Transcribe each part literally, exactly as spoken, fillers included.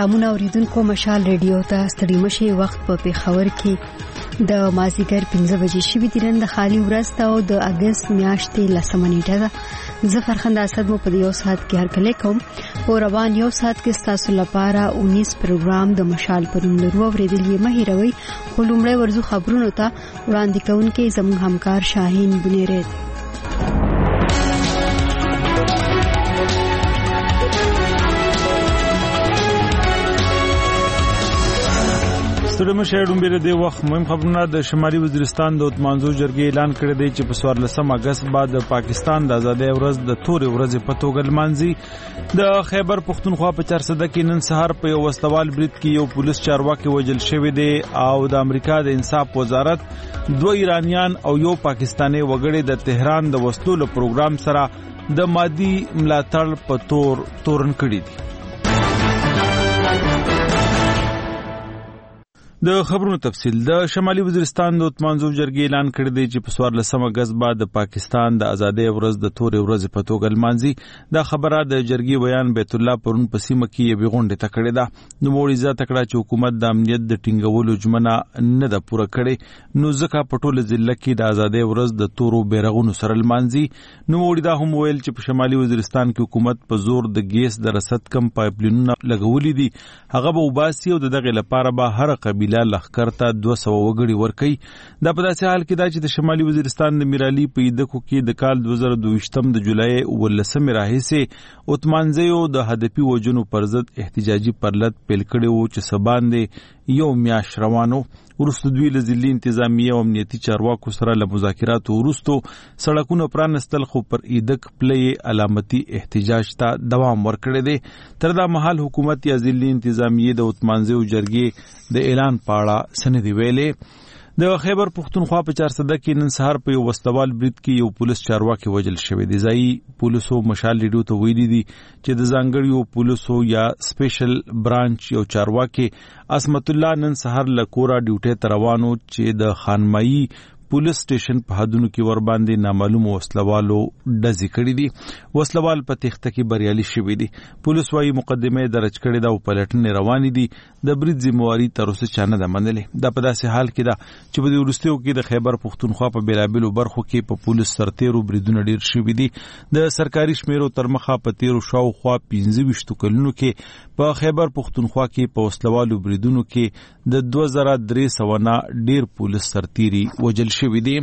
سلامونه اوریدونکو مشال ریډیو ته ستړي مشي وخت په پیښور کې د مازیګر پنځه بجې شوي دي. نن د خالي ورځ ته او د اگست میاشتې لسمه نیټه ده. زه فرخنده اسد مو په یو ساعت کې هرکلی کوم. په روان یو ساعت کې ستاسو لپاره اونیس پروګرام د مشال پر نوم لرو. اوریدل یې مه هیروئ. خو لومړی ورځو خبرونو ته وړاندې کوونکی زموږ همکار شاهین بنیری دی. ستړي مشه ډومبره دی وخت مهم خبرونه. د شمالي وزیرستان د اتمانزو جرګې اعلان کړی دی چې په څوارلسم اگست بعد د پاکستان د ازادۍ ورځ د تورې ورځې په توګه لمانځي. د خیبر پښتونخوا په چارسده کې نن سهار په یو وسلوال برید کې یو پولیس چارواکي وژل شوی دی او د امریکا د انصاف وزارت دوه ایرانیان او یو پاکستانی وګړي د تهران د وسلو له پروګرام سره د مادي ملاتړ په تور تورن کړي دي. د خبرونو تفصیل. د شمالي وزیرستان د اتمانزو جرګې اعلان کړی دی چې په څوارلسم اگست بعد د پاکستان د ازادۍ ورځ د تورې ورځې په توګه لمانځي. دا خبره د جرګې بیان بیت الله پرون په سیمه کې یوې غونډې ته کړې ده. نوموړي زیاته کړه چې حکومت د امنیت د ټینګولو ژمنه نه ده پوره کړې، نو ځکه په ټوله ضلع کې د ازادۍ ورځ د تورو بیرغونو سره لمانځي. نوموړي دا هم ویل چې په شمالي وزیرستان کې حکومت په زور د ګیس د رسد کم پایپلاینونه لګولي دي، هغه به وباسي او د دغه لپاره به هر قبیله لخر ته دوه سوه وګړي ورکړي. دا په داسې حال کې دا چې د شمالي وزیرستان د میرالي په ایدکو کې د کال دوه زره دویشتم د جولای اوولسمې راهیسې اتمانځیو د هدفي وژنو پر ضد احتجاجي پرلط پیل کړی و چې سباندې یو میاشت روانو. وروسته دوی له ضلعي انتظامیه او امنیتي چارواکو سره له مذاکراتو وروسته سړکونه پرانستل، خو پر ایدک پلې علامتي احتجاج ته دوام ورکړی دی. تر دا مهال حکومت یا ضلعي انتظامیه د اتمانځیو جرګې د اعلان پاړه سندې ویلې. د خیبر پښتونخوا په چارسده کې نن سهار په یو وسلوال برید کې یو پولیس چارواکي وژل شوی دی. ځایي پولیسو مشال ریډیو ته ویلي دي چې د ځانګړیو پولیسو یا سپیشل برانچ یو چارواکي عصمت الله نن سهار له کوره ډیوټۍ ته روانو چې د خانمایي پولیس سټیشن په حدونو کې ور باندې نامعلوم وسلوالو ډزې کړې دي. وسلوال په تخته کې بریالي شوي دي. پولیس وايي مقدمه درج کړې ده او پلټنې روانې دي. د برید ذمہواري تر اوسه چا نه ده منلې. دا په داسې حال کې ده چې په دې وروستیو کې د خیبر پښتونخوا په بیلابیلو برخو کې په پولیس سرتیرو بریدونه ډیر شوي دي. د سرکاري شمیرو تر مخه په تیرو شاوخوا پنځه ویشتو کلونو کې په خیبر پښتونخوا کې په وسلوالو بریدونو کې د دوه زره درې سوه نه ډیر پولیس سرتیري وژل شوي دي.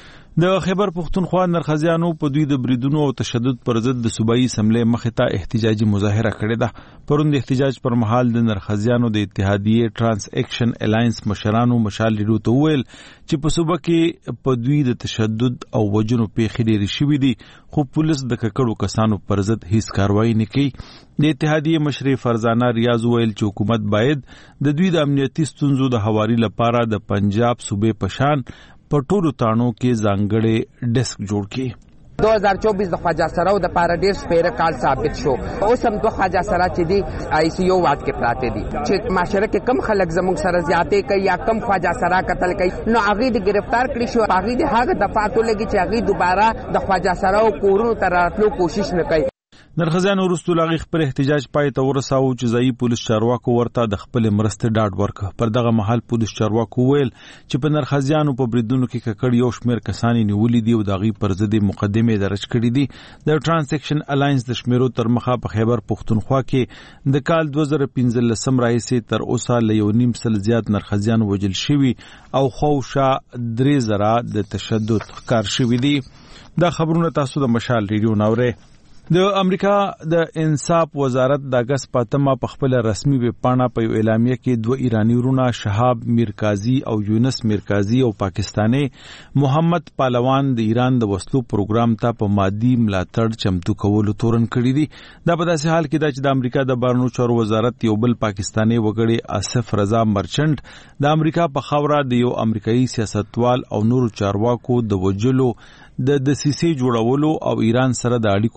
د خیبر پښتونخوا نرخزیانو په دوی د بریدونو او تشدد پر ضد د صوبایي اسمبلی مخې ته احتجاجي مظاهره کړې ده. پرون د احتجاج پر مهال د نرخزیانو د اتحادیې ټرانس ایکشن الاینس مشرانو مشال ریډیو ته وویل چې په صوبه کې په دوی د تشدد او وژنو پیښې ډېرې شوي دي، خو پولیس د ککړو کسانو پر ضد هیڅ کاروایي نه کوي. د اتحادیې مشرې فرزانه ریاض ویل چې حکومت باید د دوی د امنیتي ستونزو د هواري لپاره د پنجاب صوبې په شان په ټولو تاڼو کې ځانګړی ډیسک جوړ کړي. دو هزار چوبیس د خواجه سراو د پاره ډیر سپیره کال ثابت شو. اوس هم دو خواجه سرا چې دی آی سی یو واټ کې پراته دي چې معاشره کې کم خلک زموږ سره زیاتې کوي یا کم خواجه سرا قتل کوي، نو هغه د گرفتار کړی شو. هغه د هغه دفعاتو لګي چې هغه دوباره د خواجه سراو کورونو ته راتلو کوشش نه کوي. نرخزیانو وروسته له هغې خپل احتجاج پای ته ورساوه چې ځایي پولیس چارواکو ورته د خپلې مرستې ډاډ ورکړ. پر دغه مهال پولیس چارواکو ویل چې په نرخزیانو په بریدونو کې ککړ یو شمېر کسان یې نیولي دي او د هغې پر ضد مقدمې درج کړي دي. د ټرانس ایکشن الاینس د شمیرو تر مخه په خیبر پښتونخوا کې د کال دوه زره پنځلسم راهیسې تر اوسه له یو نیم سل زیات نرخزیان وژل شوي او خواوشا درې زره د تشدد ښکار شوي دي. دا خبرونه تاسو د مشال ریډیو ناورئ. د امریکا د انصاف وزارت د اگست پاتمه په خپل رسمي ویب پاڼه په یو اعلامیه کې دوه ایرانی ورونه شهاب میرکازی او یونس میرکازی او پاکستانی محمد پالوان د ایران د وسلو پروګرام ته په مادي ملاتړ چمتو کولو تورن کړی دي. دا په داسې حال کې ده چې د امریکا د بهرنیو چارو وزارت یو بل پاکستانی وګړي آصف رضا مرچنټ د امریکا په خاوره د یو امریکایي سیاستوال او نورو چارواکو د وجلو د دسیسې جوړولو او ایران سره د اړیکو لرلو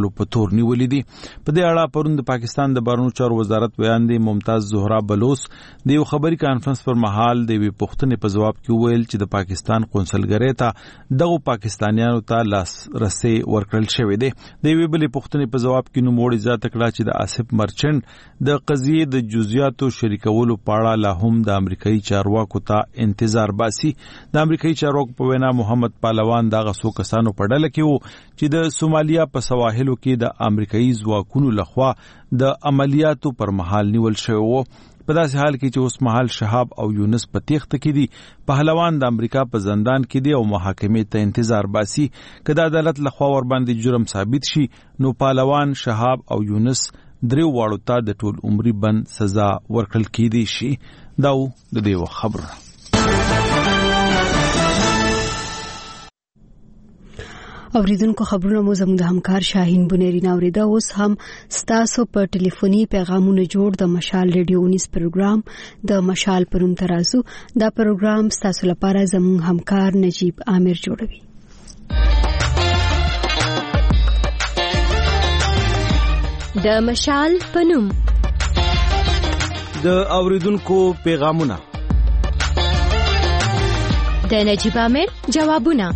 ورکولو په تور نیولې دي. په دې اړه پرون د پاکستان د بهرنیو چارو وزارت ویان دی ممتاز زهرا بلوچ د یو خبري کانفرنس پر مهال د یوې پوښتنې په جواب کې وویل چې د پاکستان قونسلګرۍ ته دغه پاکستانیانو ته لاسرسي ورکړل شوی دی. د یوې بلې پوښتنې په جواب کې نوموړي اضافه کړه چې د آصف مرچنټ د قضیې د جزئیاتو شریکولو په اړه لا هم د امریکایي چارواکو ته انتظار باسي. د امریکایي چارواکو په وینا محمد پهلوان دغه څو کسانو په ډله کې وو چې د سومالیا په سواحلو کې د امریکایي ځواکونو لخوا د عملیاتو پر مهال نیول شوی وو. په داسې حال کې چې اوس مهال شهاب او یونس په تیښته کې دي، پهلوان د امریکا په زندان کې دی او محاکمې ته انتظار باسي. که د عدالت لخوا ور باندې جرم ثابت شي نو پهلوان، شهاب او یونس دریو واړو ته د ټول عمري بند سزا ورکړل کېدی شي. دا و د دې خبره. اوریدونکو خبرونه مو زموږ د همکار شاهین بنيري ناوریدا. اوس هم ستاسو په ټلیفوني پیغامونو جوړ د مشال ریډیو نیوز پروګرام د مشال پروم ترازو. دا پروګرام ستاسو لپاره زموږ همکار نجیب عامر جوړوي. د مشال پنوم د اوریدونکو پیغامونه د نجیب عامر جوابونه.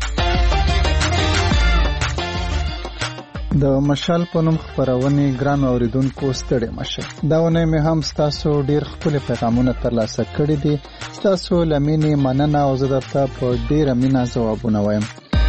د مشال پنوم خبرونه ګران اوریدونکو ستړي مشه. دا ونه مې هم ستاسو ډیر خپل پیغامونه ترلاسه کړي دي. ستاسو لمنې مننه او زه درته په ډیره مینه ځوابونه وایم.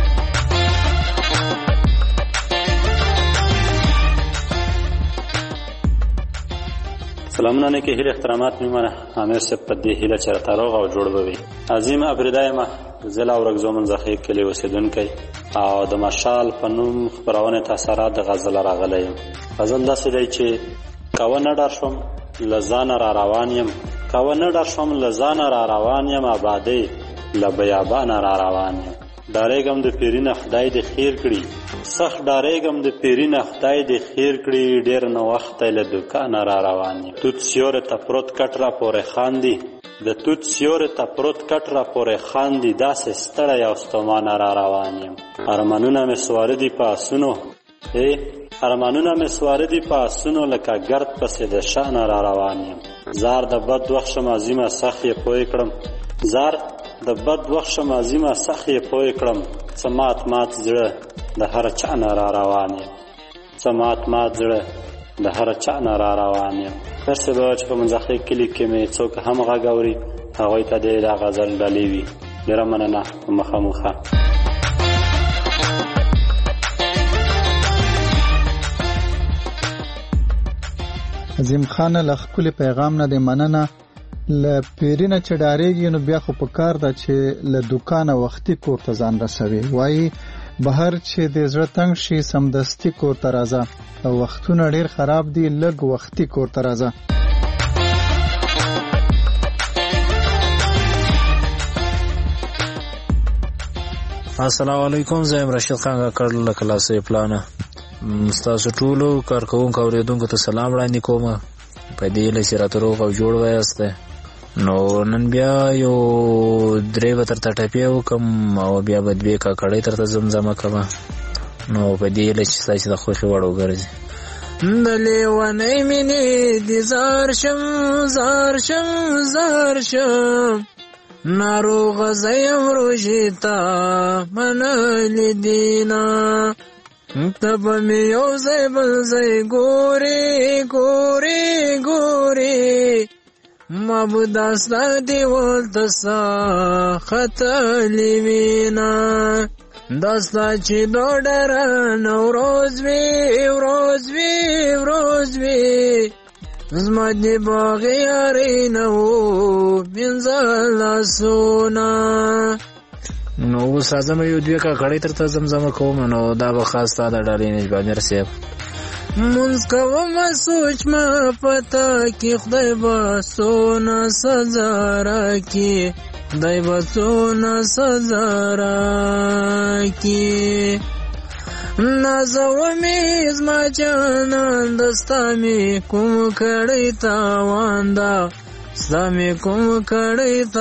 سلامونه نه کې هیله احترامات میمنه امیر صاحب په دې هیله چې راته او جوړ بوي. عظیم ابردایمه زلا ورغزو منځخې کلی اوسیدونکي او د مشال په نوم خبرونه تاثیرات د غزل راغلی. غزل داسې دی چې کاوه نه ډار شوم لزان را روان یم، کاوه نه ډار شوم لزان را روان یم، آبادی لبیابان را روان یم. ډارېږم د پیرینه خدای دې خیر کړي، سخت ډارېږم د پیرینه خدای دې خیر کړي، ډېر نه وخت له دکان را روان یم. توت سیور ته پروت کټ را پورې خاندي، د توت سیور ته پروت کټ را پورې خاندي، داسې ستړی او ستومانه را روان یم. ارمانونه مې سواره دي په آسونو، ای ارمانونه مې سواره دي په آسونو، لکه ګرد پسې د شانه را روان یم. زار د بد وخت شم عظیمه سخت یې پوی کړم، زار د بد وخت شم عظیمه سخت یې پوی کړم، څه مات مات زړه د هر چا نه را روان یم، څه مات مات زړه د هر چا نه را روان یم. هر څه به چې په منځخې کلي کې مې څوک هم غږ اوري هغوی ته دې دا غزل ډالۍ وي. ډېره مننه. مخامخه عظیم خان له خپل پیغام نه د مننه. ل پیرینه چې ډارېږي نو بیا خو په کار ده چې له دکانه وختي کور ته ځان رسوي. وایي بهر چې د زړه تنګ شي سمدستي کور ته راځه، او وختونه ډېر خراب دي لږ وختي کور ته راځه. السلام علیکم، زه یم رشید خان کاکړ له کلاسې پلانه. ستاسو ټولو کارکوونکو اوریدونکو ته سلام وړاندې کوم. په دې هیله چې راته روغ او جوړ وایاست. نو نن بیا یو درې به درته ټپې وکړم او بیا به دوې کاکړۍ درته زمزمه کړمه. نو په دې هیله چې ستاسې د خوښې وړ وګرځي. د لیونۍ مینې دې زار شم زار شم زار شم، ناروغه زه یم روژې ته منلې دینه، ته به مې یو ځای بل ځای ګورې ګورې ګورې، معبوده ستا دیوال ته سا ختلې وینه، دا ستا چې ډوډران ورځ وي ورځ وي ورځ وي، زما د باغ یاري نه و پنځه لاسونه. نو اوس راځم یو دوې کاکړۍ درته زمزمه کوم. نو دا به خاص ستا د ډالۍ نجیب عامر صاحب. مونځ کومه سوچ مه پته کې خدای به څونه سزا راکړي، خدای به څونه سزا راکړي. نازومې زما جانان د ستا مې کوم کړی تاوان ده، ستا مې کوم کړی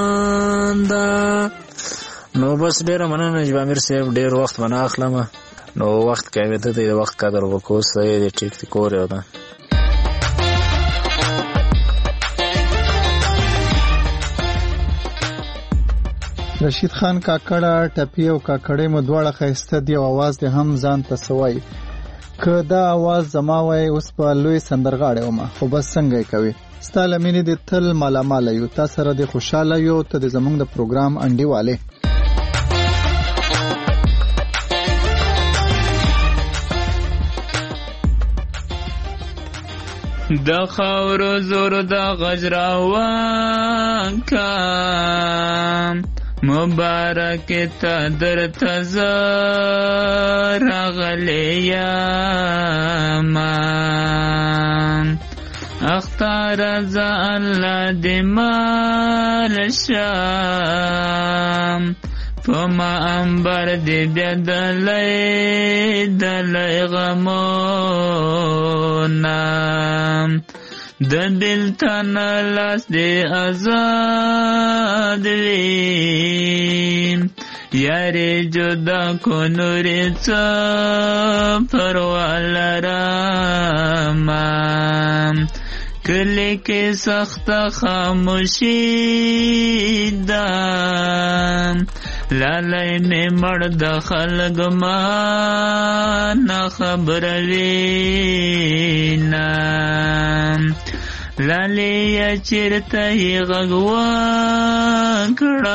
تاوان ده. نو بس ډېره مننه نجیب عامر صاحب، ډېر وخت ونه اخلم نو وخت کوي ته د وخت قدر وکړو سې د ټیک ټیک اورو ده. رشید خان کاکړه ټپی او کاکړې مو دواړه ښایسته دي او اواز دې هم ځان ته سوی که دا اواز زما وای اوس په لوی سندرغاړی ومه خو بس څنګه یې کوي ستا له مینې دې تل مالاماله یو تا سره دې خوشحاله یو ته د زموږ د پروګرام انډیوالې. د خاورو زور د غج راوان کام مبارک تا در تزار غلی یامان اختار ازا اللہ دمال شام فما انبر دی بیا دلی دلی غمونام د بلتان لاس دی آزاد ویم یاری جدا کو نوری چا پروال رامام کلی کی سخت خاموشی دام لالی میں مرد خلق ما نخبر وینام لالی یا چرتا ہی غگوان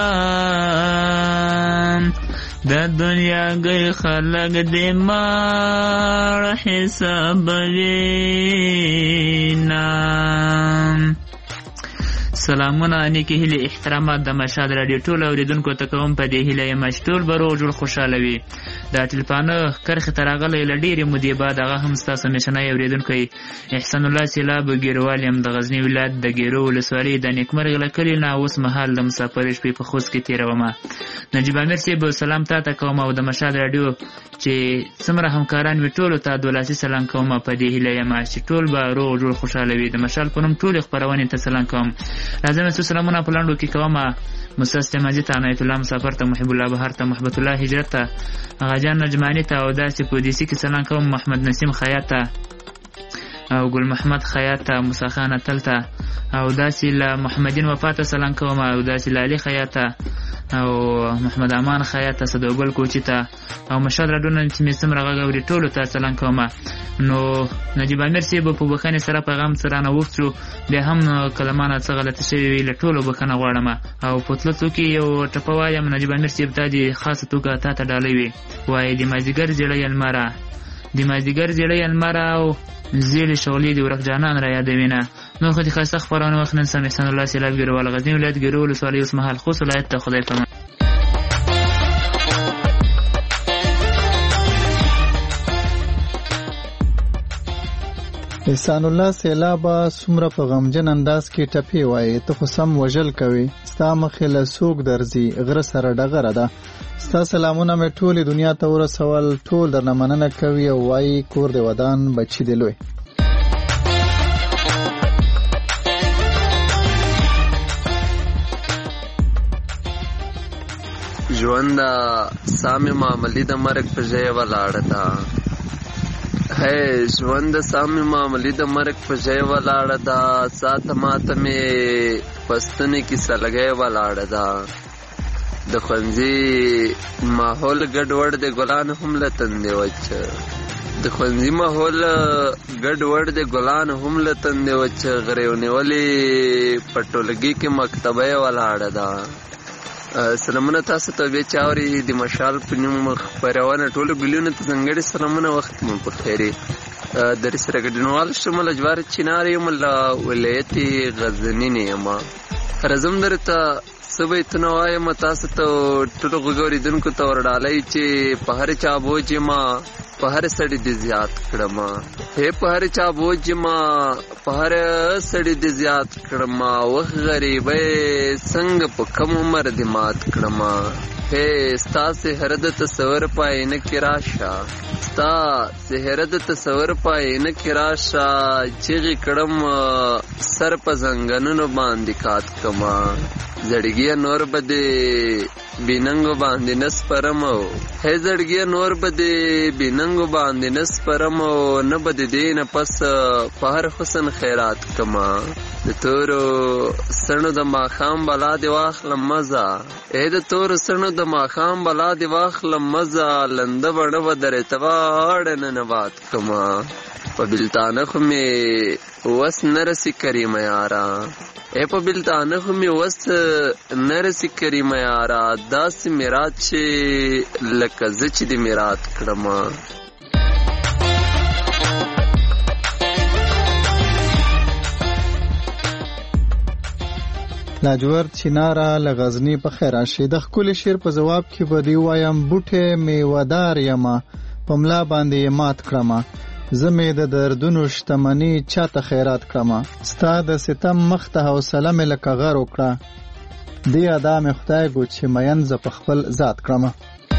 کڑام دا دنیا گئی خلق دی مار حساب وینام. سلامونه نیکی هیله احترامات د مشهد رادیو ټول اوریدونکو ته کوم په دې هیله یم چې ټول به روغ جوړ خوشحاله وي. دا ټلیفانه کرښې ته راغلی له ډېرې مودې بعد هغه هم ستاسو همیشنی اوریدونکی احسان الله سیلاب ګیروال یم د غزني ولایت د ګیرو ولسوالۍ د نیکمرغ له کلي نه اوس مهال د مسافرۍ شپې په خوست کې تېرومه. نجیب امیر صاحب سلام تا ته کوم او د مشهد رادیو چې څومره همکاران وي ټولو ته د ولاسي سلام کوم په دې هیله یم چې ټول به روغ جوړ خوشحاله وي. د مشال په نوم ټولې خپرونې ته سلام کوم. راځم چې سلامونه په لاندو کې کوم مستسلم مجید ته عنایت الله مسافر ته محب الله بهر ته محبت الله هجرت ته غاجان نجمانی ته او داسې په دیسی کې سلام کوم محمد نسیم خیاط ته او ګل محمد خیاط ته موسی خان تل ته او داسې له محمدین وفات سلام کوم او داسې له علي خیاط ته او محمد امان خیاط ته صدوګل کوچی ته او مشال راډونه چې می سم راغوري ټولو ته سلام کوم. نو نجیب امیر صاحب په بخښنې سره پیغام سره نه وښتو بیا هم کلمانه څه غلطه شوي وي له ټولو بخښنه غواړم او په تله کې یو ټپه وایم نجیب امیر صاحب ته د خاصه توګه تا ته ډالۍ وي وایي د مازدیګر زیړی المره د مازدیګر زیړی المره او زیړې شغلې د ورک جانان را یادوینه. نو خو د ښایسته خپرونه وخت نن سم احسان الله سیلاب ګیروال غزني ولایت ګیرو ولسوالۍ اوس مهال خوست ولایت ته خدای پامان. احسان الله سیلابه څومره په غمجن انداز کې ټپې وایي ته خو سم وژل کوي ستا مخې له څوک درځي غره سره ډغره ده. ستا سلامونه مې ټولې دنیا ته ورسول ټول درنه مننه کوي او وایي کور د ودان بچي د لوی. ژوند سامې معاملې د مرګ په ځای ولاړه ده ہے ژوند سامې معاملې د مرګ په ځای ولاړه ده ساته ماته مې پستونې کې سلګۍ ولاړه ده د ښوونځي ماحول ګډوډ د ګلان هم له تندې وچ د ښوونځي ماحول ګډوډ د ګلان هم له تندې وچ غرې ونیولې په ټولګي کې مکتبه ولاړه ده. سلامونه تاسو ته بیا چاوري د مشال په نوم خپرونه ټولو ګلیونو ته ځانګړي سلامونه وخت مو په خیري در سره ګډونوال شمول جوار چینار یم له ولایت غزنی نه یم راځم درته سبې تنو وایم تاسو ته ټولو غوړیدونکو ته ورډالای چې په هر چا بوج ما په هر سړی دې زیات کړم هې په هر چا بوج ما په هر سړی دې زیات کړم وخت غریبې څنګه په کم عمر دې مات کړم هې ستاسو هر د تصور پای نه کې راشه ستا سهره د تصور پاینه کې راشه چیغې کړم سر په زنګنونو باندې کات کما زړګیه نور به دې بیننګو باندې نسپرم هی زړګیه نور به دې بیننګو باندې نسپرم نه به د دې نه پس په هر حسن خیرات کما د تورو سڼو د ماښام بلا دې واخلم مزه ای د تورو سڼو د ماښام بلا دې واخلم مزه لنده بڼه به درې تواړه ننوات کما په بلتانه خو مې وس نه رسي کریمه یاره ای په بلتانه خو مې وس نه رسي کریمه یاره داسې میرات چې لکه زه چې دې میرات کړمه لاجورد چیناره له غزني په خیر راشي د ښکلي شعر په ځواب کې به دې وایم بوټی میوهدار یمه په ملا باندې یې مات کړمه زه مې د دردونو شتمني چاته خیرات کړمه ستا د ستم مخ ته حوصله مې لکه غر وکړه دې ادا مې خدای ګو چې مین زه په خپل ذات کړمه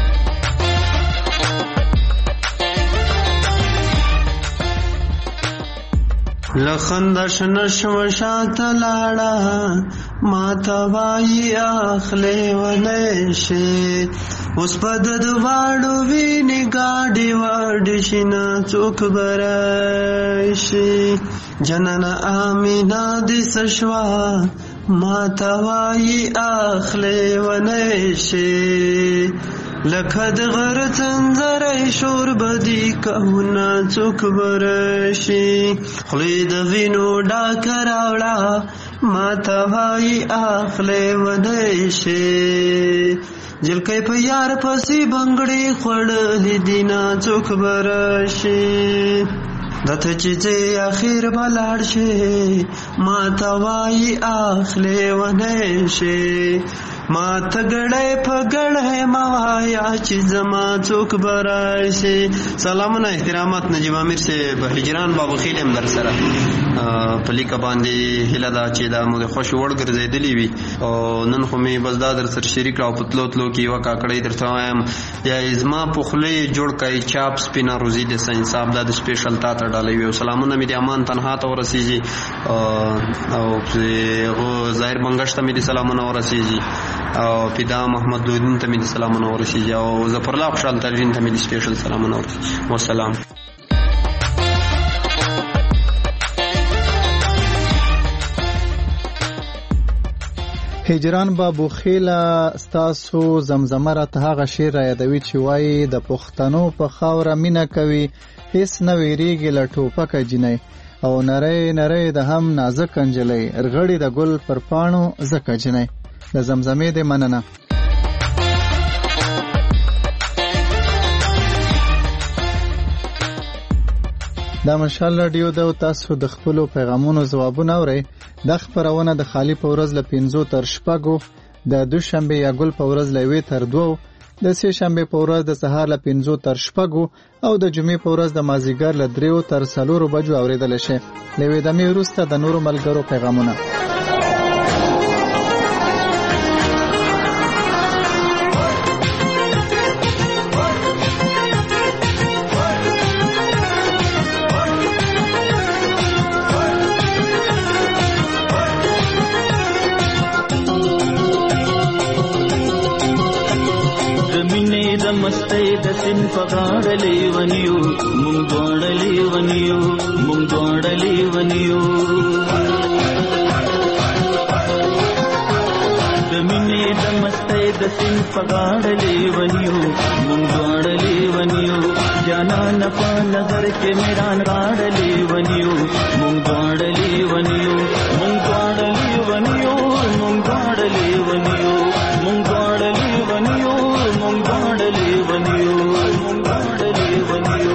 لخنده شنه شو شاته لاړه ماته وایي اخلې ونی شي اوس په د دواړو وینې ګاډې واډې شي نه څوک به راشي جننه امینه دې څه شوه ماته وایي اخلې ونی شي لکه د غر څنځری شور بدي کهونه څوک به راشي خولې د وینو ډاکه راوړه ماته وایي اخلې ونی شي جلکۍ په یار پسې بنګړې خوړلې دي نه څوک به راشي دته چې ځې اخر به لاړ شي ماته وایي اخلې ونی شي ما ته ګړی په ګړی ما وایا چې زما څوک به راشي سلامونه احترامات نجیب امیر صاحب هجران بابو خیل هم در سره په لیکه باندې هیله ده چې دا مو د خوښې وړ ګرځېدلې وي او نن خو مې بس دا در سره شریک کړه او په تلو تلو کې یوه کاکړۍ درته وایم یا زما په خولې جوړ کړئ چاپ سپینه روزي د ساینساب دا د سپیشل تا ته ډالوي او سلامونه مې د امان تنها ته ورسېږي او ظاهر بنګش ته مې د سلامونه ورسېږي او پیدا محمد دودین ته مې د سلامونه ورسېږي او ظفرالله خوشحال ترجین ته مې د سپیشل سلامونه ورسېږي والسلام هجران بابو خیله ستاسو زمزمه راته هغه شعر را یادوي چې وایي د پښتنو په خاوره مینه کوي هیڅ نه ویریږي له ټوپکه جینۍ او نری نری د هم نازک نجلۍ رغړې د ګل پر پاڼو ځکه جینۍ د زمزمې د مننه دا مشال رادیو د تاسو د خپلو پیغامونو ځوابونه اورئ د خبرونه د خالی په ورځ له پنځو تر شپږو د دوشنبه یا ګل په ورځ له وی تر دوو د سه شنبه په ورځ د سهار له پنځو تر شپږو او د جمعې په ورځ د مازیګر له دریو تر څلورو بجو اوریدل شي لوي د می وروسته د نورو ملګرو پیغامونه مستې د سین په غاړه لیونیو مونږ دواړه لیونیو مونږ دواړه لیونیو د مینې د مستې د سین په غاړه لیونیو مونږ دواړه لیونیو جانان په نظر کې میران غاړه لیونیو مونږ دواړه لیونیو مونږ دواړه لیونیو مونږ دواړه لیونیو مونږ دواړه لیونیو مونږ دواړه لیونیو مونږ دواړه لیونیو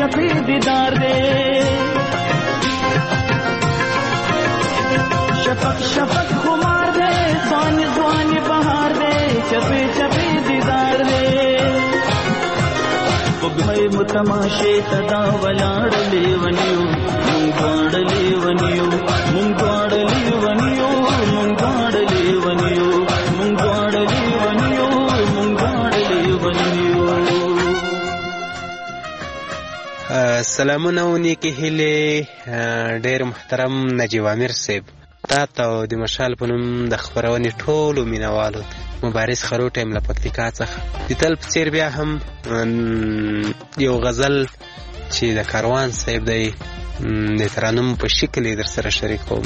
چپی دیدار دے شفق شفق خمار دے سوانی سوانی بہار دے چپی چپی دیدار دے وګمې متماشې تدا ولاړلې ونیو مونږ غاړلې ونیو مونږ غاړلې ونیو مونږ غاړلې ونیو مونږ غاړلې ونیو مونږ غاړلې ونیو. سلامونه او نیکې هیلې ډېر محترم نجیب عامر صاحب، تا ته او د مشال په نوم د خپرونې ټولو مینوالو مبارز خروټ یم له پکتیکا څخه د تل په څېر بیا هم یو غزل چې د کاروان صاحب دی د ترانم په شکل یې در سره شریکوم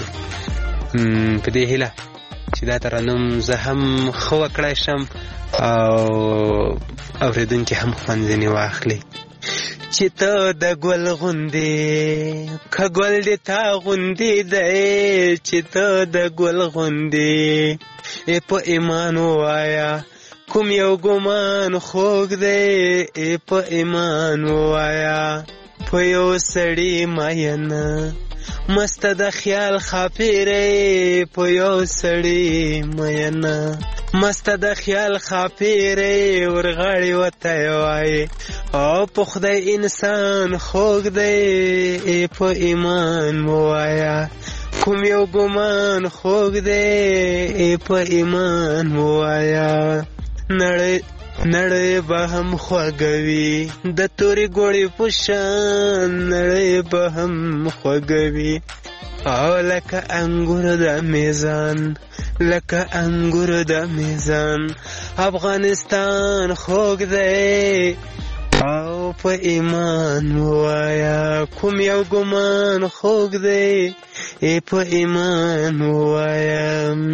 په دې هیله چې دا ترانم زه هم ښه وکړی شم او اورېدونکي هم خوند ځینې واخلي. چې ته د ګل غوندې که ګل دې تا غوندې دی چې ته د ګل غوندې ای په ایمان ووایه کوم یو ګمان خوږ دی ای په ایمان ووایه په یو سړي مینه مسته د خیال خاپیرې په یو سړي مینه مسته د خیال خاپیرې ورغاړې وته وایي او په خدای انسان خوږ دی ای په ایمان ووایه کوم یو ګمان خوږ دی ای په ایمان ووایه نړۍ نړۍ به هم خوږوي د تورې ګوړې په شان نړۍ به هم خوږوي او لکه انګور د میزان لکه انګور د میزان افغانستان خوږ دی او په ایمان ووایه کوم یو ګمان خوږ دی ای په ایمان ووایه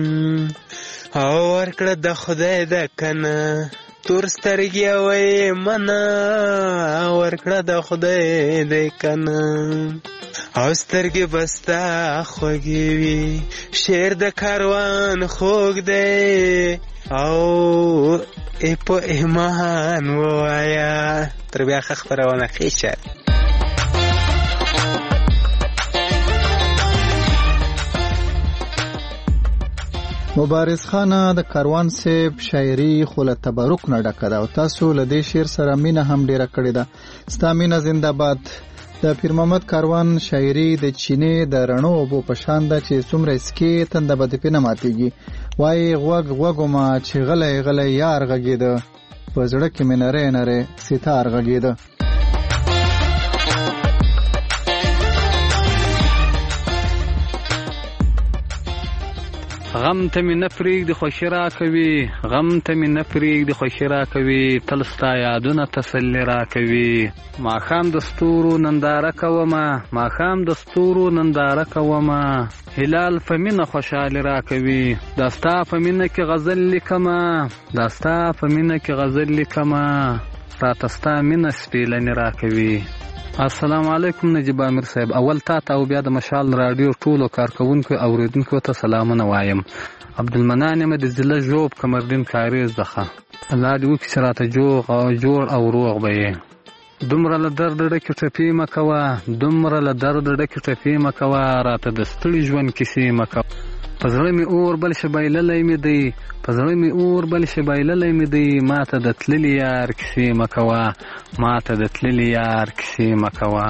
او ورکړه د خدای د کنه تور سترګې وای منه ورکړه د خدای د کنه او سترګې بستا خوږې وي شعر د کاروان خوږ دی او ای په ایمان ووایه تر بیا ښه خپرونه ښې شعر. مبارز خانه د کاروان صاحب شاعري خو له تبرک نه ډکه ده او تاسو له دې شعر سره مینه هم ډیره کړې ده. ستا مینه زنده باد. د پیر محمد کاروان شاعري د چینې د رڼو اوبو په شان ده چې څومره اسکې تنده به دې پې نه ماتېږي. وایي غوږ غوږومه چې غلی غلی یار غږېده په زړه کې مې نری نری ستار غږېده. غم ته مې نه پرېږدي خوښي راکوي غم ته مې نه پرېږدي خوښي راکوي تل ستا یادونه تسلي راکوي ماښام د ستورو ننداره کومه ماښام د ستورو ننداره کومه هلال په مینه خوشحالي راکوي دا ستا په مینه کې غزل لیکمه دا ستا په مینه کې غزل لیکمه راته ستا مینه سپېلنې راکوي. السلام علیکم نجیب عامر صاحب، اول تا ته او بیا د مشال راډیو ټولو کارکوونکو اوریدونکو ته سلامونه وایم. عبدالمنان یم د ضلع ژوب کمردین کاریز څخه. الله دې وکړي چې راته جوړ او روغ به یې. دومره له درده ډکې ټپې مه کوه دومره له درده ډکې ټپې مه کوه راته د ستړي ژوند کیسې مه کوه. په زړه مې اور بل شي بایللی مې دی په زړه مې اور بل شي بایللی مې دی ما ته د تللي یار کیسې مه کوه ما ته د تللي یار کیسې مه کوه.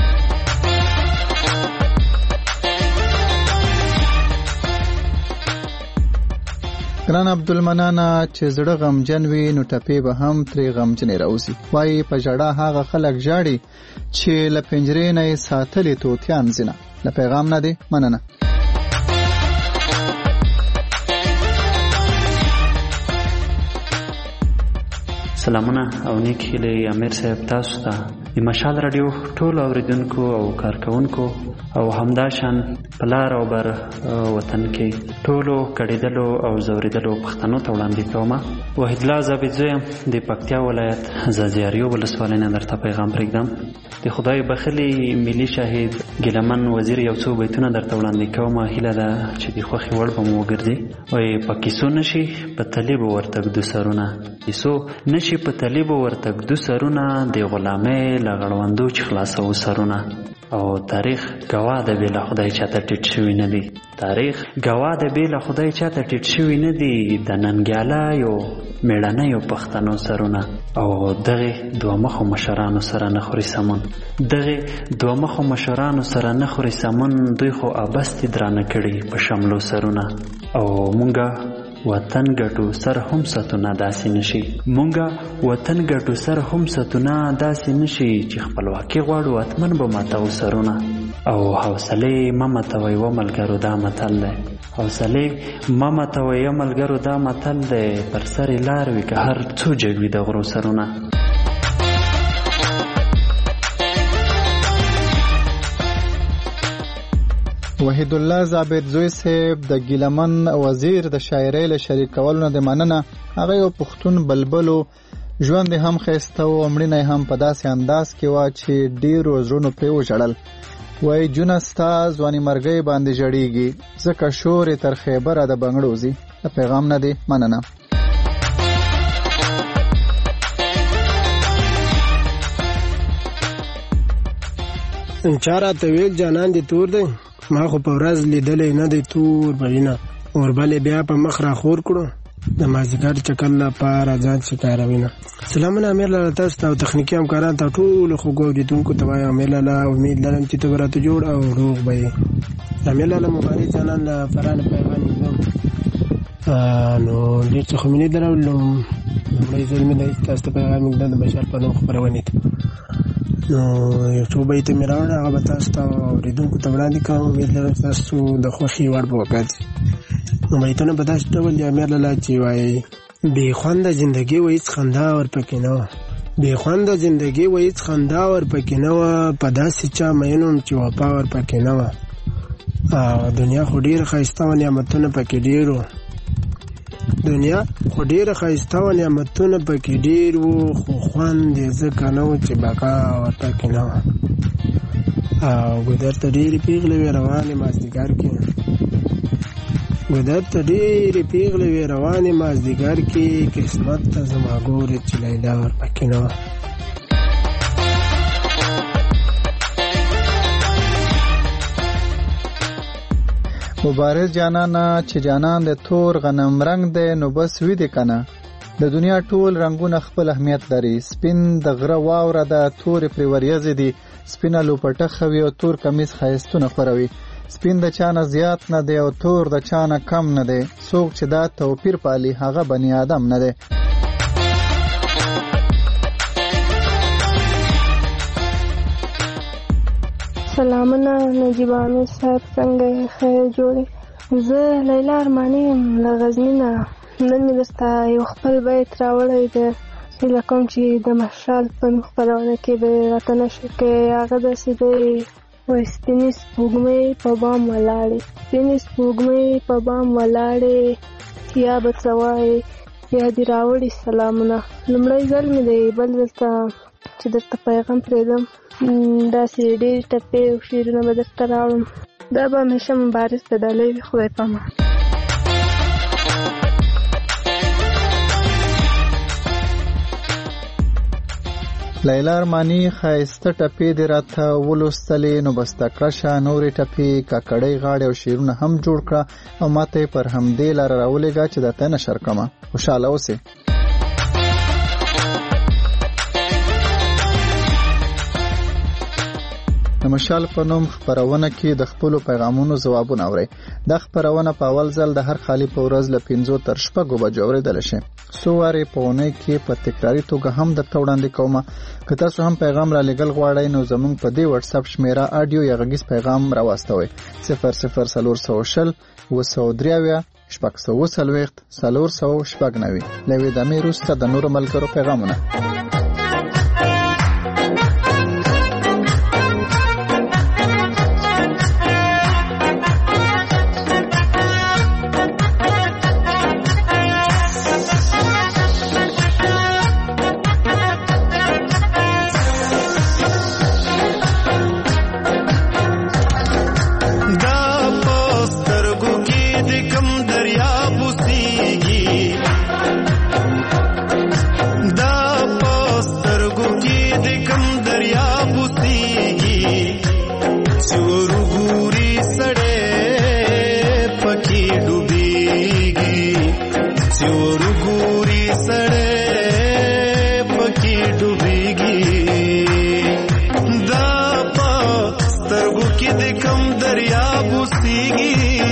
ګران عبدالمنانه چې زړه غمجن وي نو ټپې به هم ترې غمجنې راوځي. وایي په ژړا هغه خلک ژاړي چې له پنجرې نه یې ساتلي طوطیان ځینه. له پیغام نه دی مننه. سلامونه او نیک هیلې امیر صاحب تاسو ته د مشال راډیو ټولو اوریدونکو او کارکوونکو او همداشان په لار او بر وطن کې ټولو کړېدلو او زوریدلو پښتنو ته وړاندې کومه. وحید الله ظابط زوی یم د پکتیا ولایت ځاځیاریو ولسوالۍ نه درته پیغام پرېږدم. د خدای بخلي ملي شاهد ګیلمن وزیر یو څو بیتونه درته وړاندې کومه. هیله ده چې د خوښې وړ به مو وګرځي. وایي په کیسو نشي په تلې به ورته ږدو سرونه کیسو نشي په تلې به ورته ږدو سرونه د غلامۍ له غړوندو چې خلاصو سرونه. او تاریخ ګواه د بې له خدای چاته ټیټ شوي نه دي. تاریخ ګواه د بې له خدای چاته ټیټ شوي نه دي د ننګیالیو میړنیو پښتنو سرونه. او دغه دوه مخو مشرانو سره نه خوري سمون. دغه دوه مخو مشرانو سره نه خوري سمون. دوی خو ابستې درانه کړي په شملو سرونه. او مونږه وطن ګټو سر هم ستونه داسې نشي. مونږه وطن ګټو سر هم ستونه داسې نشي چې خپلواکي غواړو اتمن به ماتو سرونه. او حوصله مه ماتوئ و ملګرو دا متل دی. حوصله مه ماتوئ و ملګرو دا متل دی. پر سر لار وي که هر څو جګوي د غرو سرونه. وحید الله زابد زوی صاحب د ګیلمن وزیر د شاعرۍ له شریکولو نه د مننه. هغه یو پښتون بلبلو ژوند هم ښایسته و او مړینه هم په داسې انداز کې وه چې ډېرو زړونو پرې وژړل. وایي جونه ستا ځواني مرګۍ باندې ژړېږي ځکه شور یې تر خیبره د بنګړو ځي. د پیغام نه دی مننه. چا راته ویل جانان دې تور دی، ما خو په ورځ لیدلی نه دی تور بوینه. اوربلې بیا په مخ راخور کړو د مازدیګر چکر لپاره ځان شکاروینه. سلامونه امیر لاله تاسو ته او تخنیکي همکاران ته ټولو خوږو اورېدونکو ته وایم امیر لاله امید لرم چې ته به راته جوړ او روغ به یې. امیر لاله مبارک جانان له فرانه پیغام ایږدم. نو ډېر څه خو مې نه درلودل. لومړی ځل مې تاسو ته پیغام ایږدم د بشر په نوم خپرونې ته. نو یو څو بیتونه مې راوړل هغه به تاسو ته اورېدونکو ته وړاندې کوم. امید لرم تاسو د خوښې وړ به وګرځي. نو بیتونه په داسې ډول دي امیر لاله چې وایي بې خونده زندګي و هېڅ خندا ورپکې نه وه. بې خونده زندګي و هېڅ خندا ورپکې نه وه. په داسې چا مین وم چې وفا ورپکې نه وه. دنیا خو ډېره ښایسته وه نعمتونه پکې ډېر وو. دنیا خو ډېره ښایسته وه نعمتونه پکې ډېر وو. خو خوند یې ځکه نه و چې بقا ورپکې نه وه. او ګودر ته ډېرې پېغلې وې روانې مازدیګر کې. ګودر ته ډېرې پېغلې وې روانې مازدیګر کې. قسمت ته زما ګورې چې لیلا ورپکې نه وه. مبارز جانانا چې جانان د تور غنم رنگ دی نو بس وی دی کنه. د دنیا ټول رنگونه خپل اهمیت لري. سپین د غره واوره ده تورې پرې وریځې دي. سپینه لوپټه خوي او تور کمیس ښایستونه خوروي. سپین د چانه زیات نه دی او تور د چانه کم نه دی. څوک چې دا توپیر پالي هغه بني آدم نه دی. سلامونه نجیب عامر صاحب څنګه خیر جوړې. زه لیلا ارماني یم له غزني نه. نن مې درته یو خپل بیت راوړی دی. هیله کوم چې د مشال په نوم خپرونه کې به راته نشر کړې. هغه داسې دی وایي سپینې سپوږمۍ په بام ولاړې. سپینې سپوږمۍ په بام ولاړې یا به څه وایې یا دې راوړي سلامونه. لومړی ځل مې دی بل دلته چې درته پیغام پرېږدم. داسې ډېرې ټپې او شعرونه به درته راوړم. دا به همیشه مبارز د ډالۍ وي. خدای پامان. لیلا ارماني ښایسته ټپې دې راته ولوستلې نو بس تکړه شه نورې ټپې کاکړۍ غاړې او شعرونه هم جوړ کړه او ماته یې پر همدې لاره راولېږه چې درته نشر کړمه. خوشحاله اوسې. د مشال په نوم خپرونه کې د خپلو پیغامونو ځوابونه اورئ. دا خپرونه په اول ځل د هر خالي په ورځ له پنځو تر شپږو بجو اورېدلی شي. څو وارې په اونۍ کې په تکراري توګه هم درته وړاندې کومه. که تاسو هم پیغام را لېږل غواړئ نو زموږ په دې وټساپ شمېره اډیو یا غږیز پیغام راواستوئ. صفر صفر څلور سوه شل اووه سوه درې اویا شپږ سوه اووه څلوېښت څلور سوه شپږ نوي. له یوې دمې وروسته د نورو ملګرو پیغامونه. دا پکې ډوبېږي چې ورګوري سړی پکې ډوبېږي دا په سترګو کې د کم دریاب اوسېږي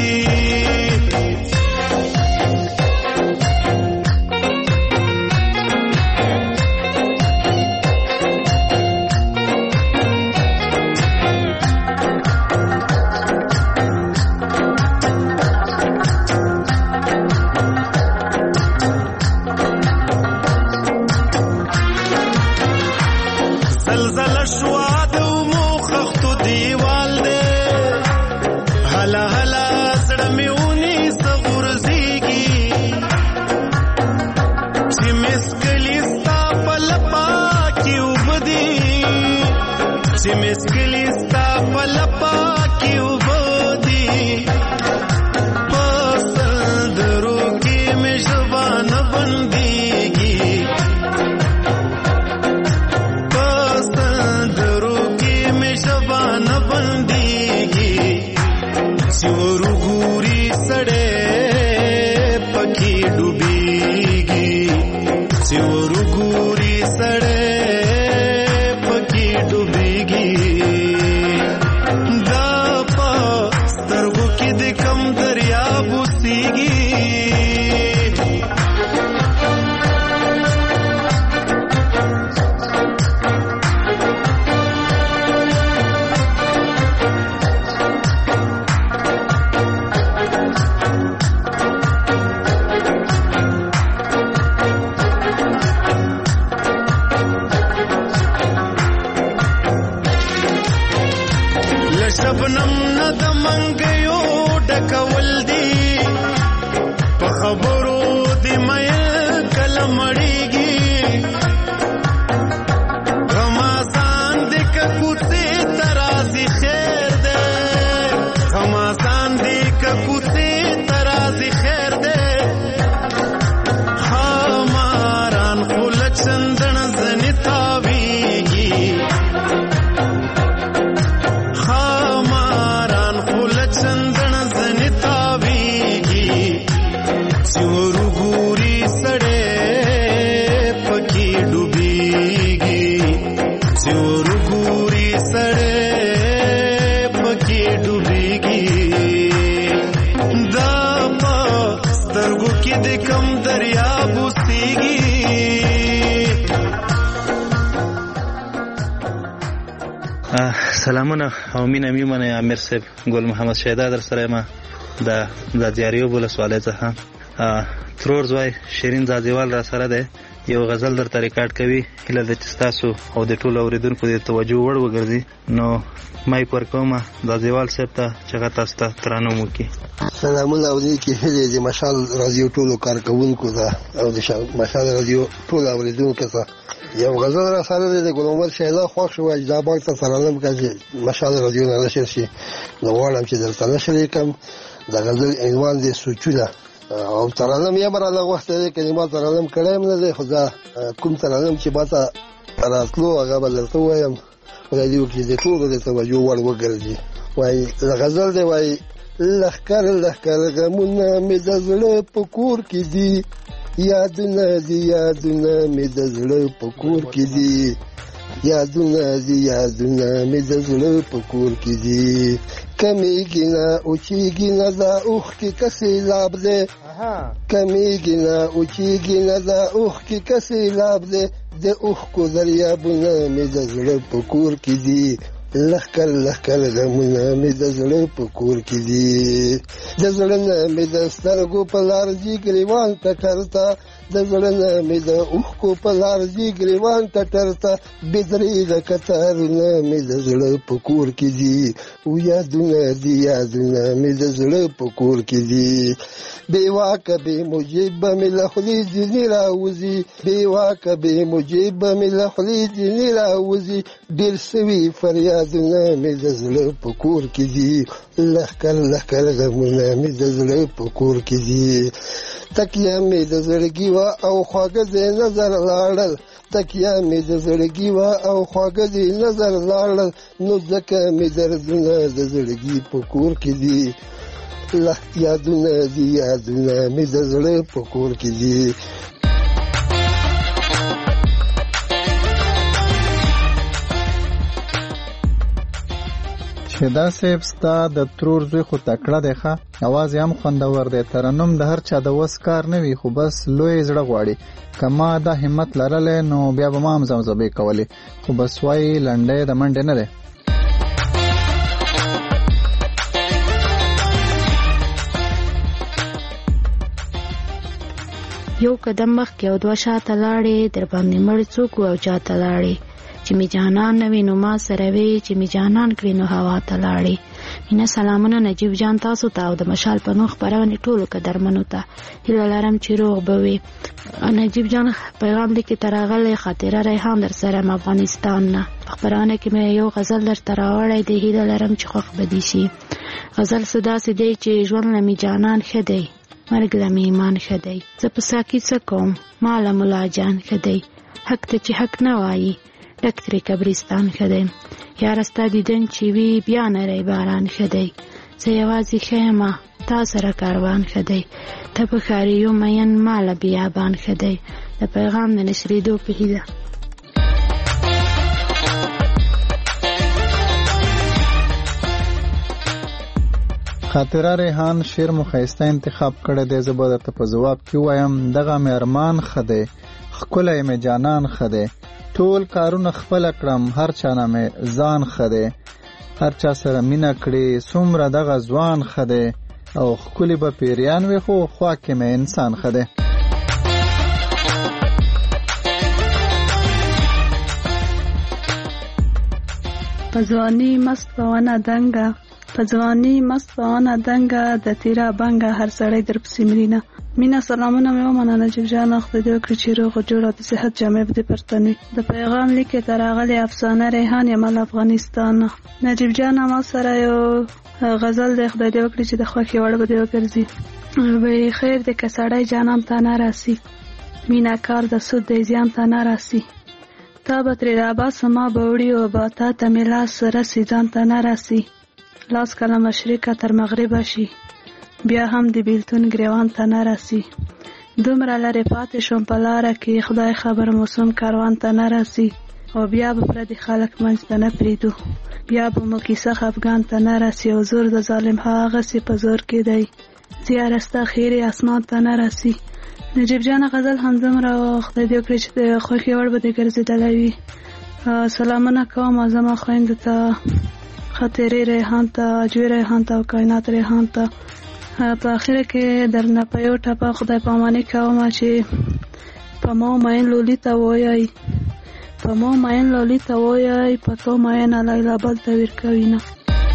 سلامونه او مینه میمنه امیر صاحب ګل محمد شهدا در سره ما د زادیاریو ولسوالۍ څخه ترور زوی شیرین زادیوال را سره ده یو غزل در ریکارډ کوي هله د تاسو او د ټولو اوریدونکو د توجه وړ وګرځي نو مای پر کومه زادیوال صاحب ته چې تاسو ته ترانو وکي سلامونه اوریدونکو هله د مشال رادیو ټولو کارکونکو ته او د مشال رادیو ټولو اوریدونکو ته یو غزل را سره د ګل محمد شهدا خوښ شو اجدا باغ ته سلام کوي مشال رادیو نه نشر شي نو غواړم چې درته نشر کوم د غزل عنوان د سوچونه او ترانم یې مراله وخت دې کلمات ترانم کړم نه ده خدا کوم ترانم چې باته راتلو هغه بلته وایم ولې یو کې د ټولو د توجه وړ وګرځي وای غزل دی وای لخر لخر غمونه مې د زړه په کور کې دي یادونه دي یادونه مې د زړه په کور کې دي یادونه دي یادونه مې د زړه په کور کې دي کمیږي نه اوچیږي نه دا اوښ کې کسې لاب دی کمیږي نه اوچیږي نه دا اوښ کې کسې لاب دی د اوښکو دریابونه مې د زړه په کور کې دي لخکر لخکر غمونه مې د زړه په کور کې دي د زړه نه مې د سترګو په لار ځي ګریوان ته ټرته د زړه نه مې د اوښکو په لار ځي ګریوان ته ټرته بېدرېږه کتارونه مې د زړه په کور کې دي او یادونه دي یادونه مې د زړه په کور کې دي بې واکه بې مجیبه مې له خولې ځینې راوځي بې واکه بې مجیبه مې له خولې ځینې راوځي ډېر سوي فریادونه مې د زړه په کور کې دي لښکر لښکر غمونه مې د زړه په کور کې دي تکیه مې د زړګي وه او خواږه دې نظر لاړل تکیه مې د زړګي وه او خواږه دې نظر لاړل نو ځکه مې دردونه د زړګي په کور کې دي الله یادونه دي یادونه مې د زړه په کور کې دي. شهدا صاحب ستا د ترور زوی خو تکړه دی ښه، اواز یې هم خوندور دی. ترنم د هر چا د وس کار نه وي، خو بس لوی زړه غواړي. که ما دا همت لرلی نو بیا به ما هم زمزمې کولی، خو بس وایي لنډۍ د منډې نه دی. یو قدم مخکې او دوه شاته لاړې، در باندې مړ څوک او چاته لاړې. چې می جانان نوی نو ما سره وی، چې می جانان کړی نو هوا ته لاړې. مینه سلامونه نجیب جان تاسو ته او د مشال په نوم خپرونې ټولو قدرمنو ته. هیله لرم چې روغ به وي. نجیب جان پیغام لیکي تر راغلی خاطره ریحان در سره م افغانستان نه. خپرونه کې مې یو غزل درته راوړی دی، هیله لرم چې خوښ به دې شي. غزل څه داسې دی چې ژوند له می جانان ښه دی، مرګ له می ایمان ښه دی. زه په ساکي څه کوم، ما له ملا جان ښه دی. حق ته چې حق نه وایي ډک ترې قبرستان ښه دی. یاره ستا دیدن چې وي بیا نری باران ښه دی. زه یوازې ښه یمه تا سره کاروان ښه دی. ته په ښاریو مین ما له بیابان ښه دی. د پیغام د نشرېدو په هیله. خاطره ریحان شعر مو ښایسته انتخاب کړی دی. زه به درته په ځواب کې ووایم دغه مې ارمان ښه دی، ښکلی مې جانان ښه دی. ټول کارونه خپله کړم، هر چا نه مې ځان ښه دی. هر چا سره مینه کړې څومره دغه ځوان ښه دی. او ښکلي به پیریان وي خو خوا کې مې انسان ښه دی. په ځواني مست په ونه دنګه، په ځواني مست په ونه دنګه، د تیرا بنګه هر سړی در پسې مرینه. مینا سلامونه مې ومنه نجیب جان، خدای دې وکړي چې روغ جوړ او د صحت جامې به دې پرتن وي. د پیغام لیک ته راغلی افسانه ریحان یم له افغانستان. نجیب جان ما سره یو غزل دی، خدای دې وکړي چې د خوښې وړ به دې وګرځي. وایي خیر دې که سړی جانان ته نه راسي، مینا کار د سود دی زیان ته نه راسي. تا به ترې راباسه ما به وړي او به تا ته مې لاس رسي ځان ته نه راسي. لاس کله مشرقه تر مغربه شي، بیا هم د بیلتون ګریوان ته نه راسي. دومره لرې پاتې شوم په لاره کې، خدای خبر موسم کاروان ته نه راسي. او بیا به پردي خلک منځ ته نه پرېږدو، بیا به مو کیسه خفګان ته نه راسي. او زور د ظالم هغسې په زور کې دی، زیاره ستا خیرې اسمان ته نه راسي. نجیب جان غزل هم دومره خدای دې وکړي چې د خوښې وړ به دې ګرځېدلی وي. سلامونه کوم زما خویندو ته، خاطرې ریحان ته، اجوی ریحان ته او کائنات ریحان ته. په اخره کې درنه په یو ټپه خدای پاماني کوم چې په مو مین لولي ته وایي، په مو مین لولي ته وایي، په تو مین لیلا بل ته ورکوي نه.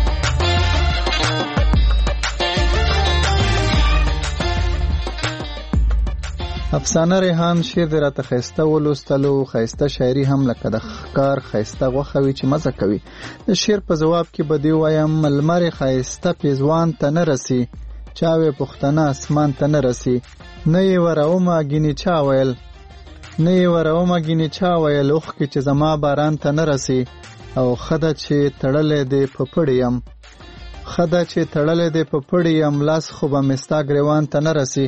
افسانه ریحان شعر دې راته ښایسته ولوستلو، ښایسته شاعري هم لکه د ښکار ښایسته غوښه وي چې مزه کوي. د شعر په ځواب کې به دې وایم لمرې ښایسته پیزوان ته نه رسي، چاوې پښتنه اسمان ته نه رسي. نه یې ورومه ګینې چا ویل، نه یې ورومه ګینې چا ویل، اوښکې چې زما باران ته نه رسي. او ښه ده چې تړلی دې په پړي یم، ښه ده چې تړلی دې په پړي یم، لاس خو به مې ستا ګریوان ته نه رسي.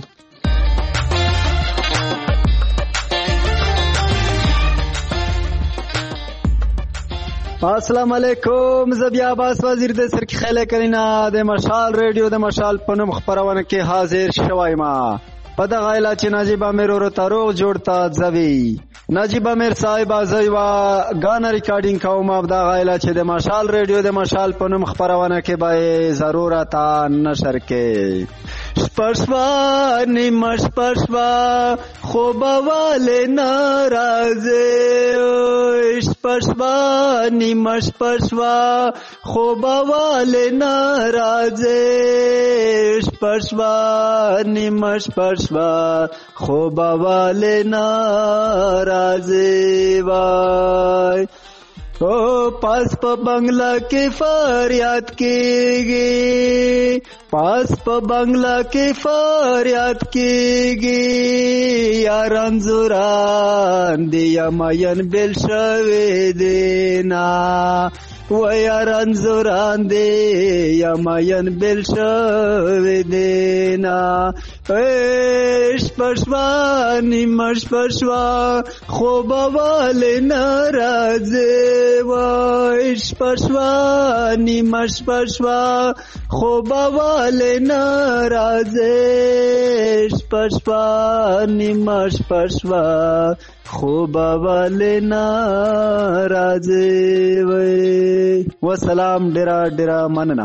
السلام علیکم، زه بیا عباس وزیر د سرکی خیله کلینا د مشال ریډیو د مشال په نوم خپرونه کې حاضر شوی ما. په دغه ایله چې نجیب امیر ورو تاروغ جوړ تا ځوي. نجیب امیر صاحب ازوی وا غانا ریکارډینګ کوم په دغه ایله چې د مشال ریډیو د مشال په نوم خپرونه کې به ضرورت نشر کې. شپشوا نیمش پشوا خوبواله ناراضه، شپشوا نیمش پشوا خوبواله ناراضه، شپشوا نیمش پشوا خوبواله ناراضه. وای او پاس په بنگلا کې فریاد کېږي، پاس په بنگلا کې فریاد کېږي، یاران زوران دی یمین بل شوی دینا، و یاران زوران دی یا ماین بل شوی دینا اش پشوا نیمش پشوا خوب والی نرازی و اش پشوا نیمش پشوا خوب والی نرازی اش پشوا نیمش پشوا خوب والی نرازی و سلام ډیرا ډیرا مننه.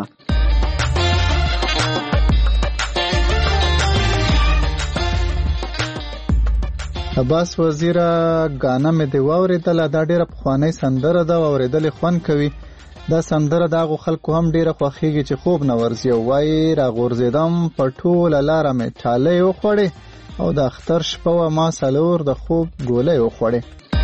عباس وزیره غانا مې دی واورېدله، دا ډیره پخوانۍ سندره ده او اورېدل خوند کوي. دا سندره د هغو خلکو هم ډیره خوښیږي چې خوب نه ورځي او وایي راغورځېدم په ټوله لاره مې ټالۍ وخوړې او د اختر شپه وه ما څلور د خوب ګولۍ وخوړې.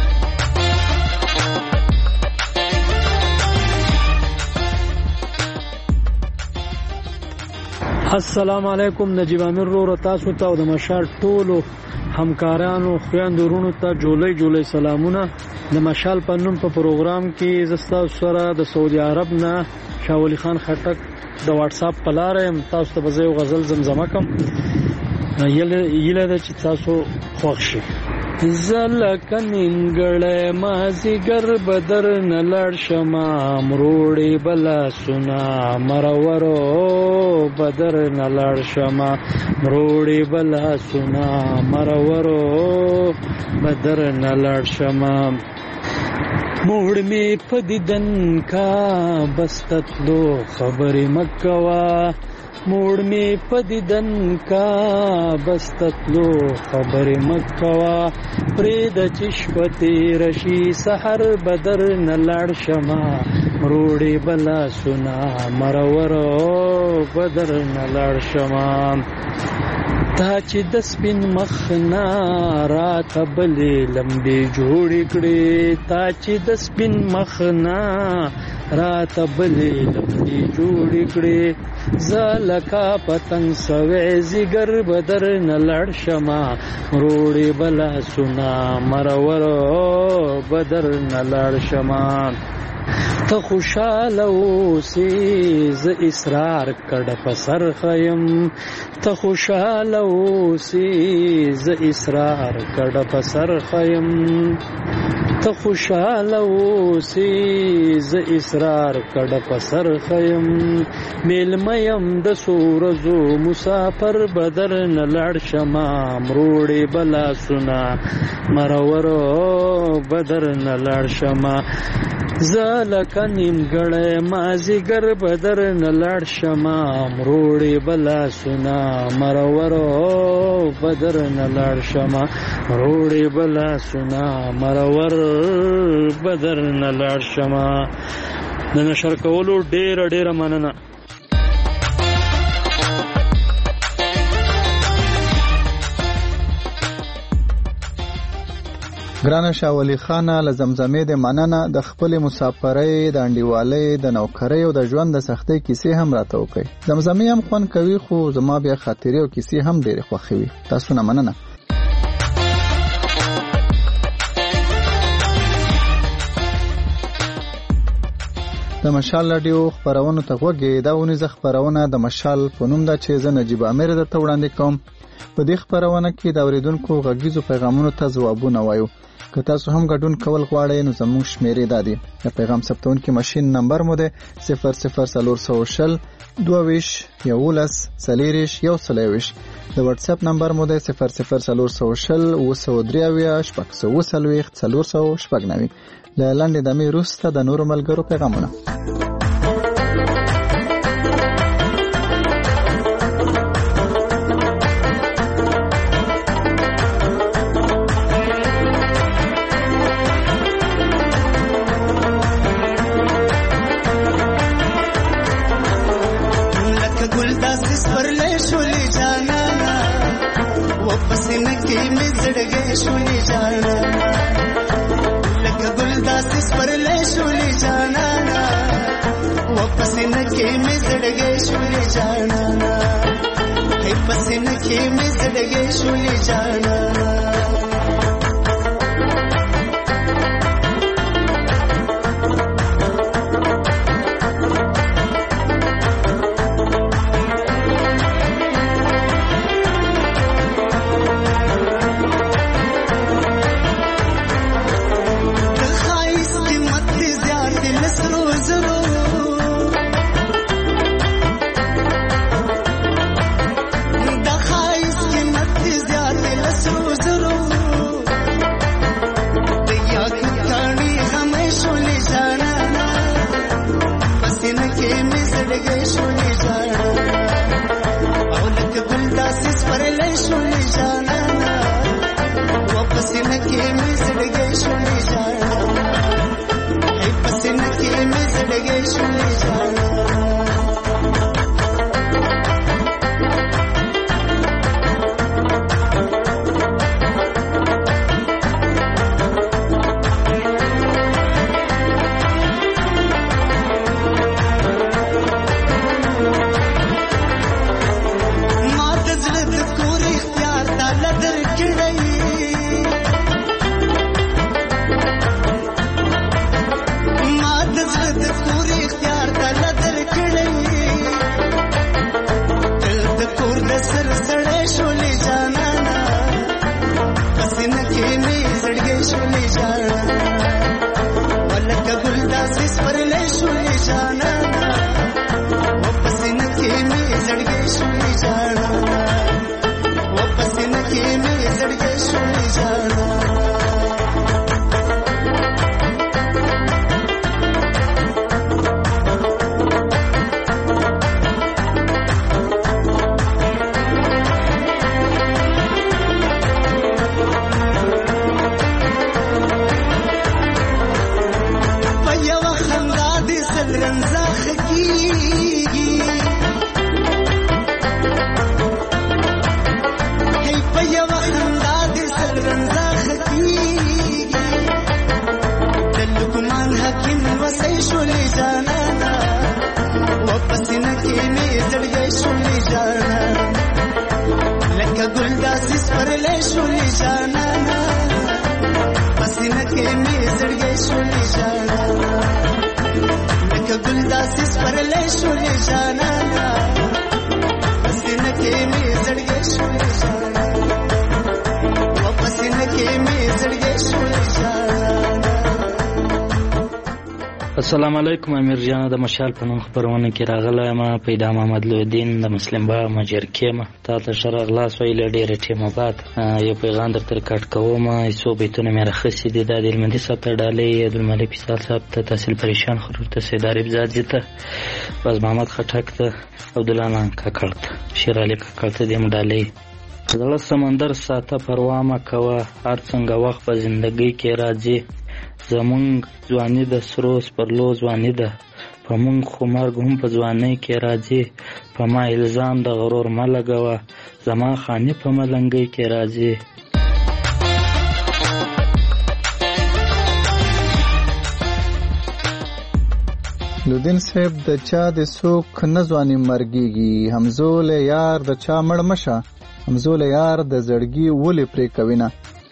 السلام علیکم. نجیب امیر وروره تاسو ته او د مشال ټولو همکارانو خویندو وروڼو ته جولۍ جولۍ سلامونه. د مشال په نوم په پروګرام کې زه ستاسو سره د سعودي عرب نه شاه ولی خان خټک د واټساپ په لاره یم. تاسو ته به زه یو غزل زمزمه کړم، هیله ده چې تاسو خوښ شي. زه لکه نیمګړی مازدیګر به درنه لاړ شمه، مروړې به لاسونه مرورو به درنه لاړ شمه، مروړې به لاسونه مرورو به درنه لاړ شمه. موړ مې په دیدن کا بس تتلو خبرې مه کوه، موړ مې په دیدن کا بس تتلو خبرې مه کوه، پرېږده چې شپه تېره شي سحر به درنه لاړ شمه، مروړې به لاسونه مرورو به درنه لاړ شمه. تا چې د سپین مخ نه راته بلې لمبې جوړې کړې، تا چې د سپین مخ نه راته بلې لمبې جوړې کړې، زه لکه پتنګ سوی ځیګر به درنه لاړ شمه، مروړې به لاسونه مرورو به درنه لاړ شمه. ته خوشاله اوسې زه اصرار کړه په سر خیم، ته خوشاله اوسې زه اصرار کړه په سر خیم، ته خوشاله اوسې زه اصرار کړه په سر خیم. میلمه یم د څو ورځو مسافر به درنه لاړ شمه، مروړې به لاسونه مرورو به درنه لاړ شمه. زه لکه نیمګړی مازدیګر به درنه لاړ شمه، مروړې به لاسونه مرورو به درنه لاړ شمه، مروړې به لاسونه مرور به درنه لاړ شمه. د نشر کولو ډیره ډیره مننه. ګرانه شاه ولی خانه له زمزمې د مننه، د خپلې مسافرۍ د انډیوالۍ د نوکرۍ او د ژوند د سختۍ کیسې هم راته وکړئ. زمزمې هم خوند کوي خو زما بیا خاطرې او کیسې هم ډېرې خوښوي. تاسو نه مننه. د مشال راډیو خپرونو ته غوږی دا ونیزه خپرونه د مشال په نوم ده چې زه نجیب امیر درته وړاندې کوم. په دې خپرونه کې د اوریدونکو غږیزو پیغامونو ته ځوابونه وایو. که تاسو هم ګډون کول غواړئ نو زموږ شمیرې دا دي. د پیغام ثبتونکي ماشین نمبر مو ده صفر صفر څلور سوه شل دوه ویشت یولس څلېرویشت یو څلېرویشت. د واتس اپ نمبر مو ده صفر صفر څلور سوه شل اوه سوه درې اویا شپږ سوه څلوېښت څلور سوه شپږ نوي. له لنډې دمې وروسته د نورو ملګرو پیغامونه. شولې جانا او لکه ګل داسې سپرلی شولې جانا واپس نه کې مې زړګی شولې جانا هی پس نه کې مې زړګی شولې جانا السلام علیکم. امیر جان د مشال په نوم خبرونه کې راغلی یم. پیدا محمد لودین د مسلم با مجرکې ما تا ته ښه راغلاست ویلې ډېرې ټیمه بعد یو پیغام درته ریکارډ کوم. څو بیتونه مې راخیستي دي. دا د هلمندي صاحب ته ډالۍ، عبدالملک فیصل صاحب ته، تحصیل پریشان خرور ته، سید عارف زادجي ته، باز محمد خټک ته، عبدالله نان کاکړ ته، شیر علي کاکړ ته دې م ډالۍ. زړه سمندر ساته پروا مه کوه، هر څنګه وخت په زندګۍ کې راځي. زمونږ ځواني د سرو سپرلو ځواني ده، په مونږ خو مرګ هم په ځوانۍ کې راځي. په ما الزام د غرور مه لګوه، زما خاني په ملنګۍ کې راځي. لودین صاحب د چا د څوک نه ځواني مرګېږي، همزول یار د چا مړ مشه، همزول یار د زړګي ولې پرې کوینه.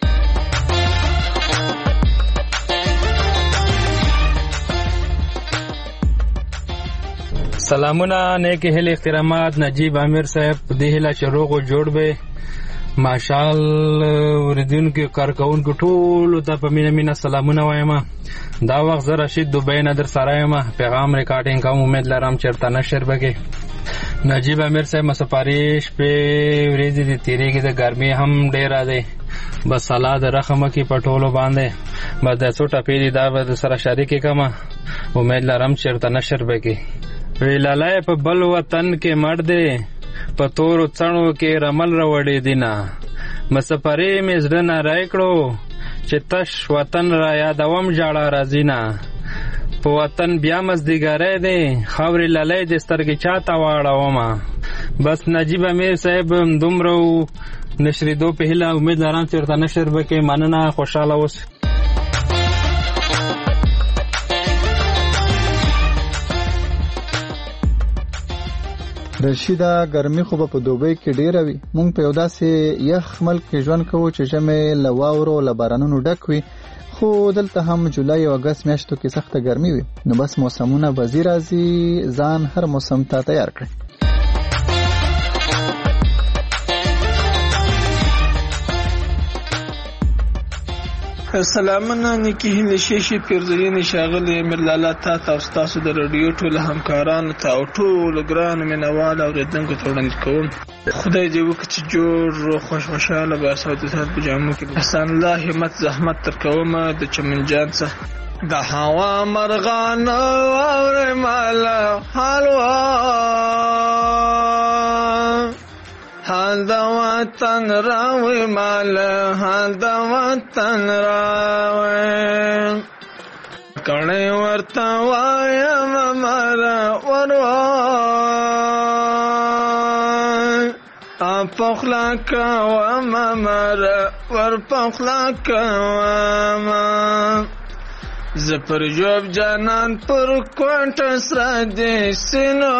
سلامونه، نیک هیلې، احترامات. نجیب امیر صاحب په دې هیله چې روغ او جوړ به ماشال اوریدونکو کارکونکو ټولو ته په مینه مینه سلامونه وایم. دا وخت زه رشید دوبۍ نه در سره یم. پیغام ریکارډینګ کوم، امید لرم چېرته نشر بکې. نجیب امیر صاحب مسپارش په ورځې د تیریږي، د ګرمي هم ډېره دی. بس سلا د رخمه کې په ټولو باندې بس د څو ټپې دي، دا به د سره شریکې کړم. امید لرم چېرته نشر بکې. ویلالی په بل وطن کې مړ دی، په تورو څڼو کې رمل راوړې دینه. مسپرې مې زړه نری کړو چې تش وطن را یادوم ژړا راځي نه. په وطن بیا مزدګری دی، خاورې لالی د سترګې چاته واړومه. بس نجیب امیر صاحب دومره نشریدو په هیله امید لرم چې ورته نشر بکې. مننه، خوشحاله اوسئ. رشیده، ګرمي خو به په دوبۍ کې ډېره وي. مونږ په یو داسې یخ ملک کې ژوند کوو چې ژمې له واورو له بارانونو ډک وي، خو دلته هم جولای او اګست میاشتو کې سخته ګرمي وي. نو بس موسمونه به ځي راځي، ځان هر موسم ته تیار کړئ. سلامونه، نیکی هیلې شیشې پیرزوینې ښاغلی امیر لالا تا ته او ستاسو د راډیو ټولو همکارانو ته او ټولو ګرانو مینهوالو اورېدونکو ته وړاندې کوم. خدای دې وکړي چې جوړ روغ خوش خوشحاله به اساتو سات په جامو کې. احسان الله همت زحمت تر کومه د چمن جان څخه د هوا مرغانو اورې مالا حالوا وطن راوي مال حال د وطن راوي کڼې ورته وایم مره وروای پخلا کوم مره ور پخلا کوم زه پر جوب جانان پر کوټ سره دې سينو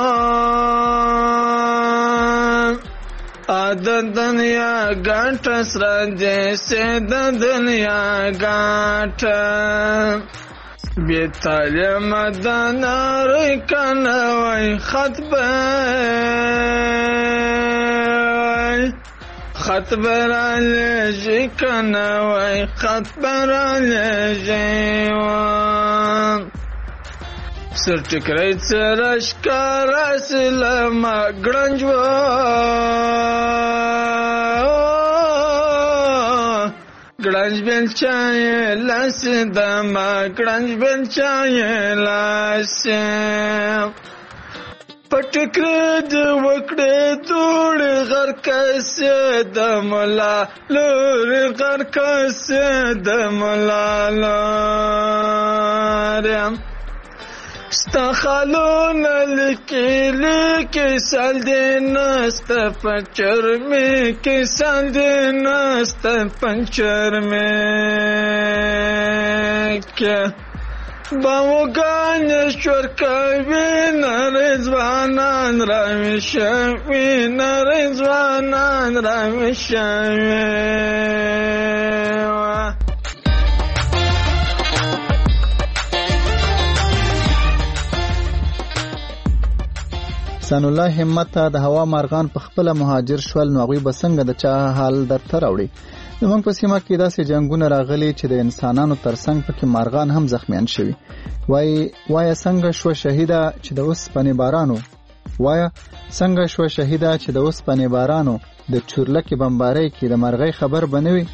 ا د دنیا ګټ سره دې سه د دنیا ګټ بے تعلیم دانار کنه وای خط به خط براله کنه وای خط براله سر ټکرای سرش کار اسلام ګړنج و ګړنج بل چای لاس د ما ګړنج بل چای لاس پټکر د وکړې توړ غر کسه د ملا لور غر کسه د ملا لارم ستا خالون لکی لکی سال دی نست پنچر می کی سال دی نست پنچر می که باوگان شور کوي نرزوانان راوي شوي نرزوانان راوي شوي سان الله همت د هوا مارغان په خپل مهاجر شول نو غوي بسنګ د چا حال درته راوړي زمونږ په سیمه کې داسې جنگونه راغلي چې د انسانانو ترڅنګ پکې مارغان هم زخمیان شوي وای وای څنګه شو شهیدا چې د اوس پنې بارانو وای څنګه شو شهیدا چې د اوس پنې بارانو د چورلکې بمبارۍ کې د مرغۍ خبر بنوي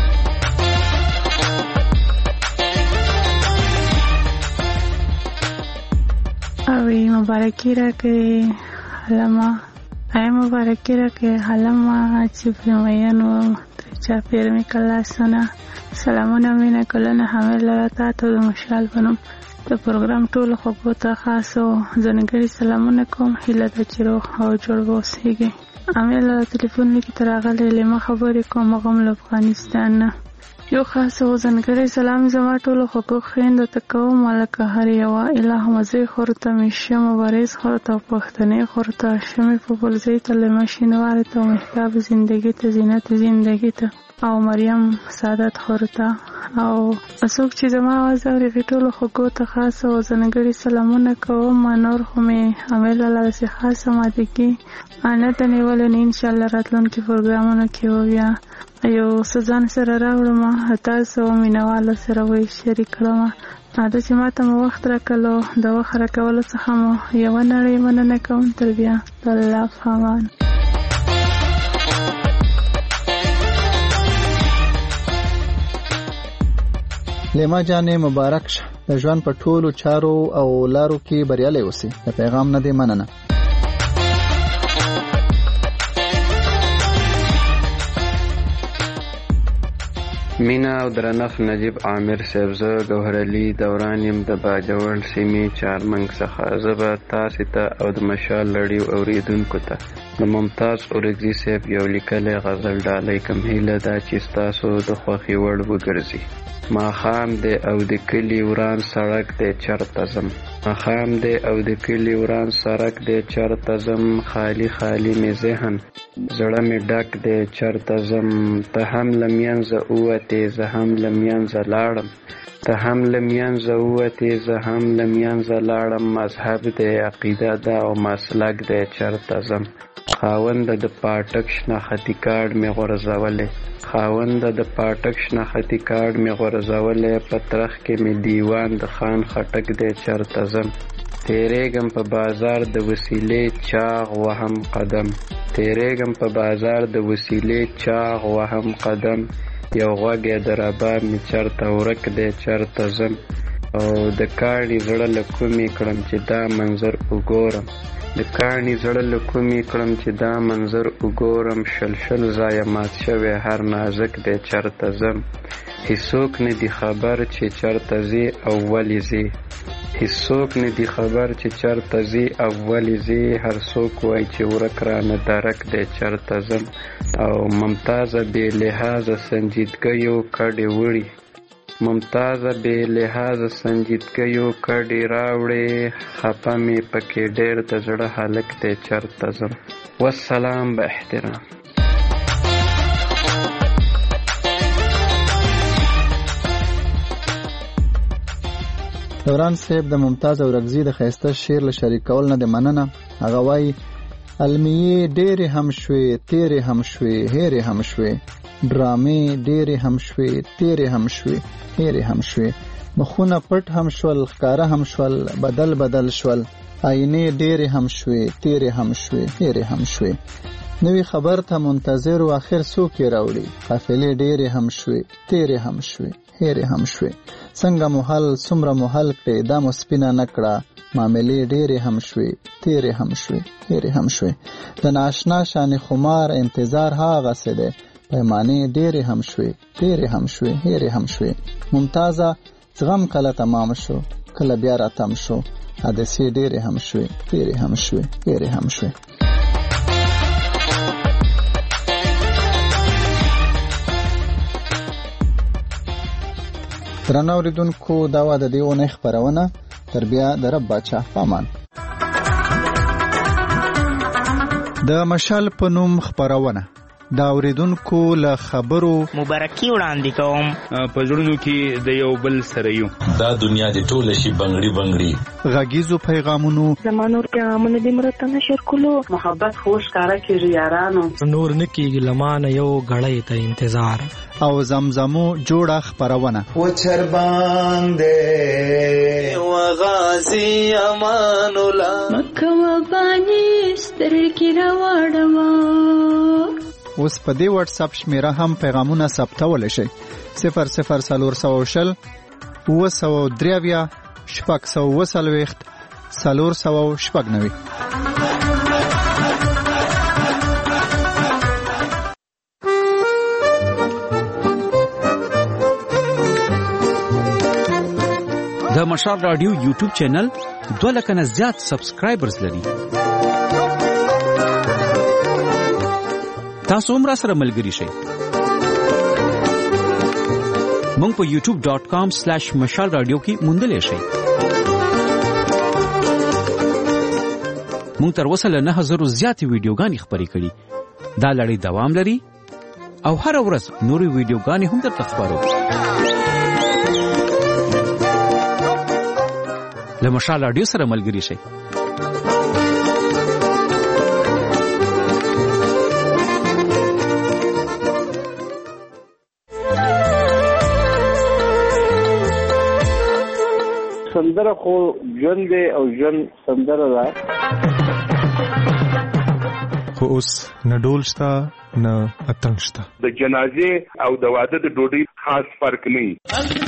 اوی مبارکی را که حلما ای مبارکی را که حلما چې پرمینو چا پیر می کلاسونه سلامونه مینه کلونه همه لره تا ته د مشال بنم د پروګرام ټول خو ته خاصو ځنګړي سلامونه کوم هله د چیرو او جوړ وسیږي امه له ټلیفون لیکي تراغله لمه خبرې کوم غم له افغانستان یو خاصو ځنګړي سلام زما ټول خو خويند ته کوم ملکه هر یو الہ مزه خورته مشه مبارز خورته پښتنه خورته شمه په بلځي ته لمشینوار ته محتاب زندگی ته زینت زندگی ته او مریم سعادت خورته او اسوک چې زما आवाज اوري ټول خو ته خاصو ځنګړي سلامونه کوم نور خو می عمل الله سي خاصه ماده کې انا ته نیول ان شاء الله راتلونکي پروګرامونو کې ویا ایو سزان سره راوړم تاسو مینواله سره وې شریک کړم دا چې ماته مو وخت راکلو د وخت راکولو څخه مو یو نړۍ مننه کوم تر بیا الله فامان لیما جانې مبارک شه د ژوند په ټولو چارو او لارو کې بریالي اوسې د پیغام نه دی مننه مینا او درنښت نجیب عامر صاحب زه ګوهر علي دوران یم د باجوړ سیمې چارمنګ څخه زه به تاسې ته او د مشال لړیو اورېدونکو ته د ممتاز اورګزي صاحب یو لیکلی غزل ډالۍ کوم هیله ده چې ستاسو د خوښې وړ وګرځي ماښام دی او د کلي وران سړک دی چرته ځم ماښام دی او د کلي وران سړک دی چرته ځم خالی خالی مې ذهن زړه مې ډک دی چرته ځم ته هم له منځه ووتې زه هم له منځه لاړم ته هم له منځه ووتې زه هم له منځه لاړم مذهب دی عقیده ده او مسلک دی چرته ځم خاونده د پاټک شناختي کارډ مې غورځولی خاونده د پاټک شناختي کارډ مې غورځولی په ترخ کې مې دیوان د خان خټک دی چرته ځم تیریږم په بازار د وسیلې چاغ وهم قدم تیریږم په بازار د وسیلې چاغ وهم قدم یو غوږ یې د رباب مې چرته ورک دی چرته ځم او د کاڼي زړه له کومې کړم چې دا منظر وګورم د کاڼي زړه له کومې کړم چې دا منظر وګورم شل شل ځایه مات شوی هر نازک دی چرته ځم هیڅوک نه دي خبر چې چرته ځې او ولې ځې هیڅوک نه دي خبر چې چرته ځې او ولې ځې هر څوک وایي چې ورک رانه درک دی چرته ځم او ممتازه بې لحاظه سنجیدګیو کډې وړي ممتازه بې لحاظه سنجیدګیو کډې راوړې خفه مې پکې ډېر د زړه هلک دی چرته ځم والسلام به احترام. دوران صاحب د ممتاز اورکزي د ښایسته شعر له شریکول نه د مننه. هغه وایي المیې ډېرې هم شوې تیرې هم شوې هېرې هم شوې ډرامې ډېرې هم شوې تیرې هم شوې هېرې هم شوې مخونه پټ هم شول ښکاره هم شول بدل بدل شول آینې ډېرې هم شوې تیرې هم شوې هېرې هم شوې نوی خبر ته منتظر و آخر څوک یې راوړي قافلې ډېرې هم شوې تیرې هم شوې هېرې هم شوې څنګه مو حل څومره مو حل کړې دا مو سپینه نه کړه معاملې ډېرې هم شوې تیرې هم شوې هېرې هم شوې د ناشنا شانې خمار انتظار هاغسې دی پیمانې ډېرې هم شوې تیرې هم شوې هېرې هم شوې ممتازه زغم کله تمام شو کله بیا راتم شو حادثې ډېرې هم شوې تیرې هم شوې هېرې هم شوې. درنو اوریدونکو دا وه د دې اونۍ خپرونه تر بیا د رب باچا پامان. د مشال په نوم خپرونه دا اوریدونکو له خبرو مبارکي وړاندې کوم په زړونو کې د یو بل سره یو دا دنیا د ټول شي بنگړي بنگړي غږیزو پیغامونو زمانور پیغامونه د مرته نشر کولو محبت خوش کارا کیږي یارانو نور نکیږي لمانه یو غړې ته انتظار او زمزمو جوړه خپرونه و چرباندې و غازی امان الله مکه و بانی سترګې راوړم. اوس په دې واتس اپ شمیره هم پیغامونه ثبتول شي صفر صفر څلور سوه شل اوه سوه درې اویا شپږ سوه اوه څلوېښت څلور سوه شپږ نوي. د مشال رادیو یوټیوب چینل دوه لکه نه زیات سبسکرایبرز لري. تاسو هم را سره ملګري شئ. مونږ په یوټیوب ډاٹ کام سلیش مشال رادیو کې موندلی شئ. مونږ تر اوسه له نه زرو زیاتې ویډیوګانې خپرې کړي. دا لړۍ دوام لري او هره ورځ نورې ویډیوګانې هم درته خپرو. له مشال رادیو سره ملګري شئ. سندره خو ژوند دی او ژوند سندره ده خو اوس نه ډول شته نه اتنګ شته. د جنازې او د واده د ډوډۍ خاص فرق نه وي.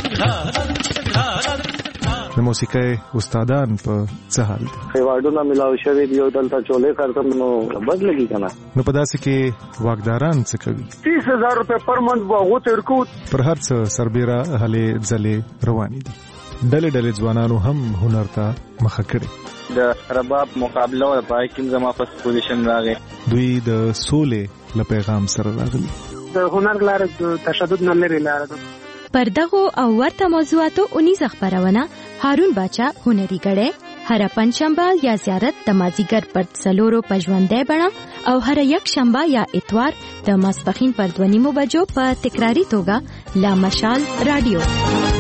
د موسیقۍ استادان په څه حال دي؟ ایوارډونه ملاو شوي دي او دلته چولې خرڅم نو بد لګي که نه. نو په داسې کې واکداران څه کوي؟ تیس هزار روپۍ پر منت به هغو ته ورکو. پر هر څه سربیره هلې ځلې روانې دي. ډلې ډلې ځوانانو هم هنر ته مخه کړې. د رباب مقابله وه په هغې کې زما فست پوزیشن راغی. دوی د سولې له پیغام سره راغلي. د هنر لاره د تشدد نه لرې لاره ده. پر دغو او ورته موضوعاتو اونیزه خپرونه هارون باچا هنري ګړی هره پنجشنبه یا زیارت د مازیګر پر څلورو په ژوندی بڼه او هره یک شنبه یا اتوار د ماسپښین پر دوه نیمو بجو په تکراري توګه لا مشال رادیو.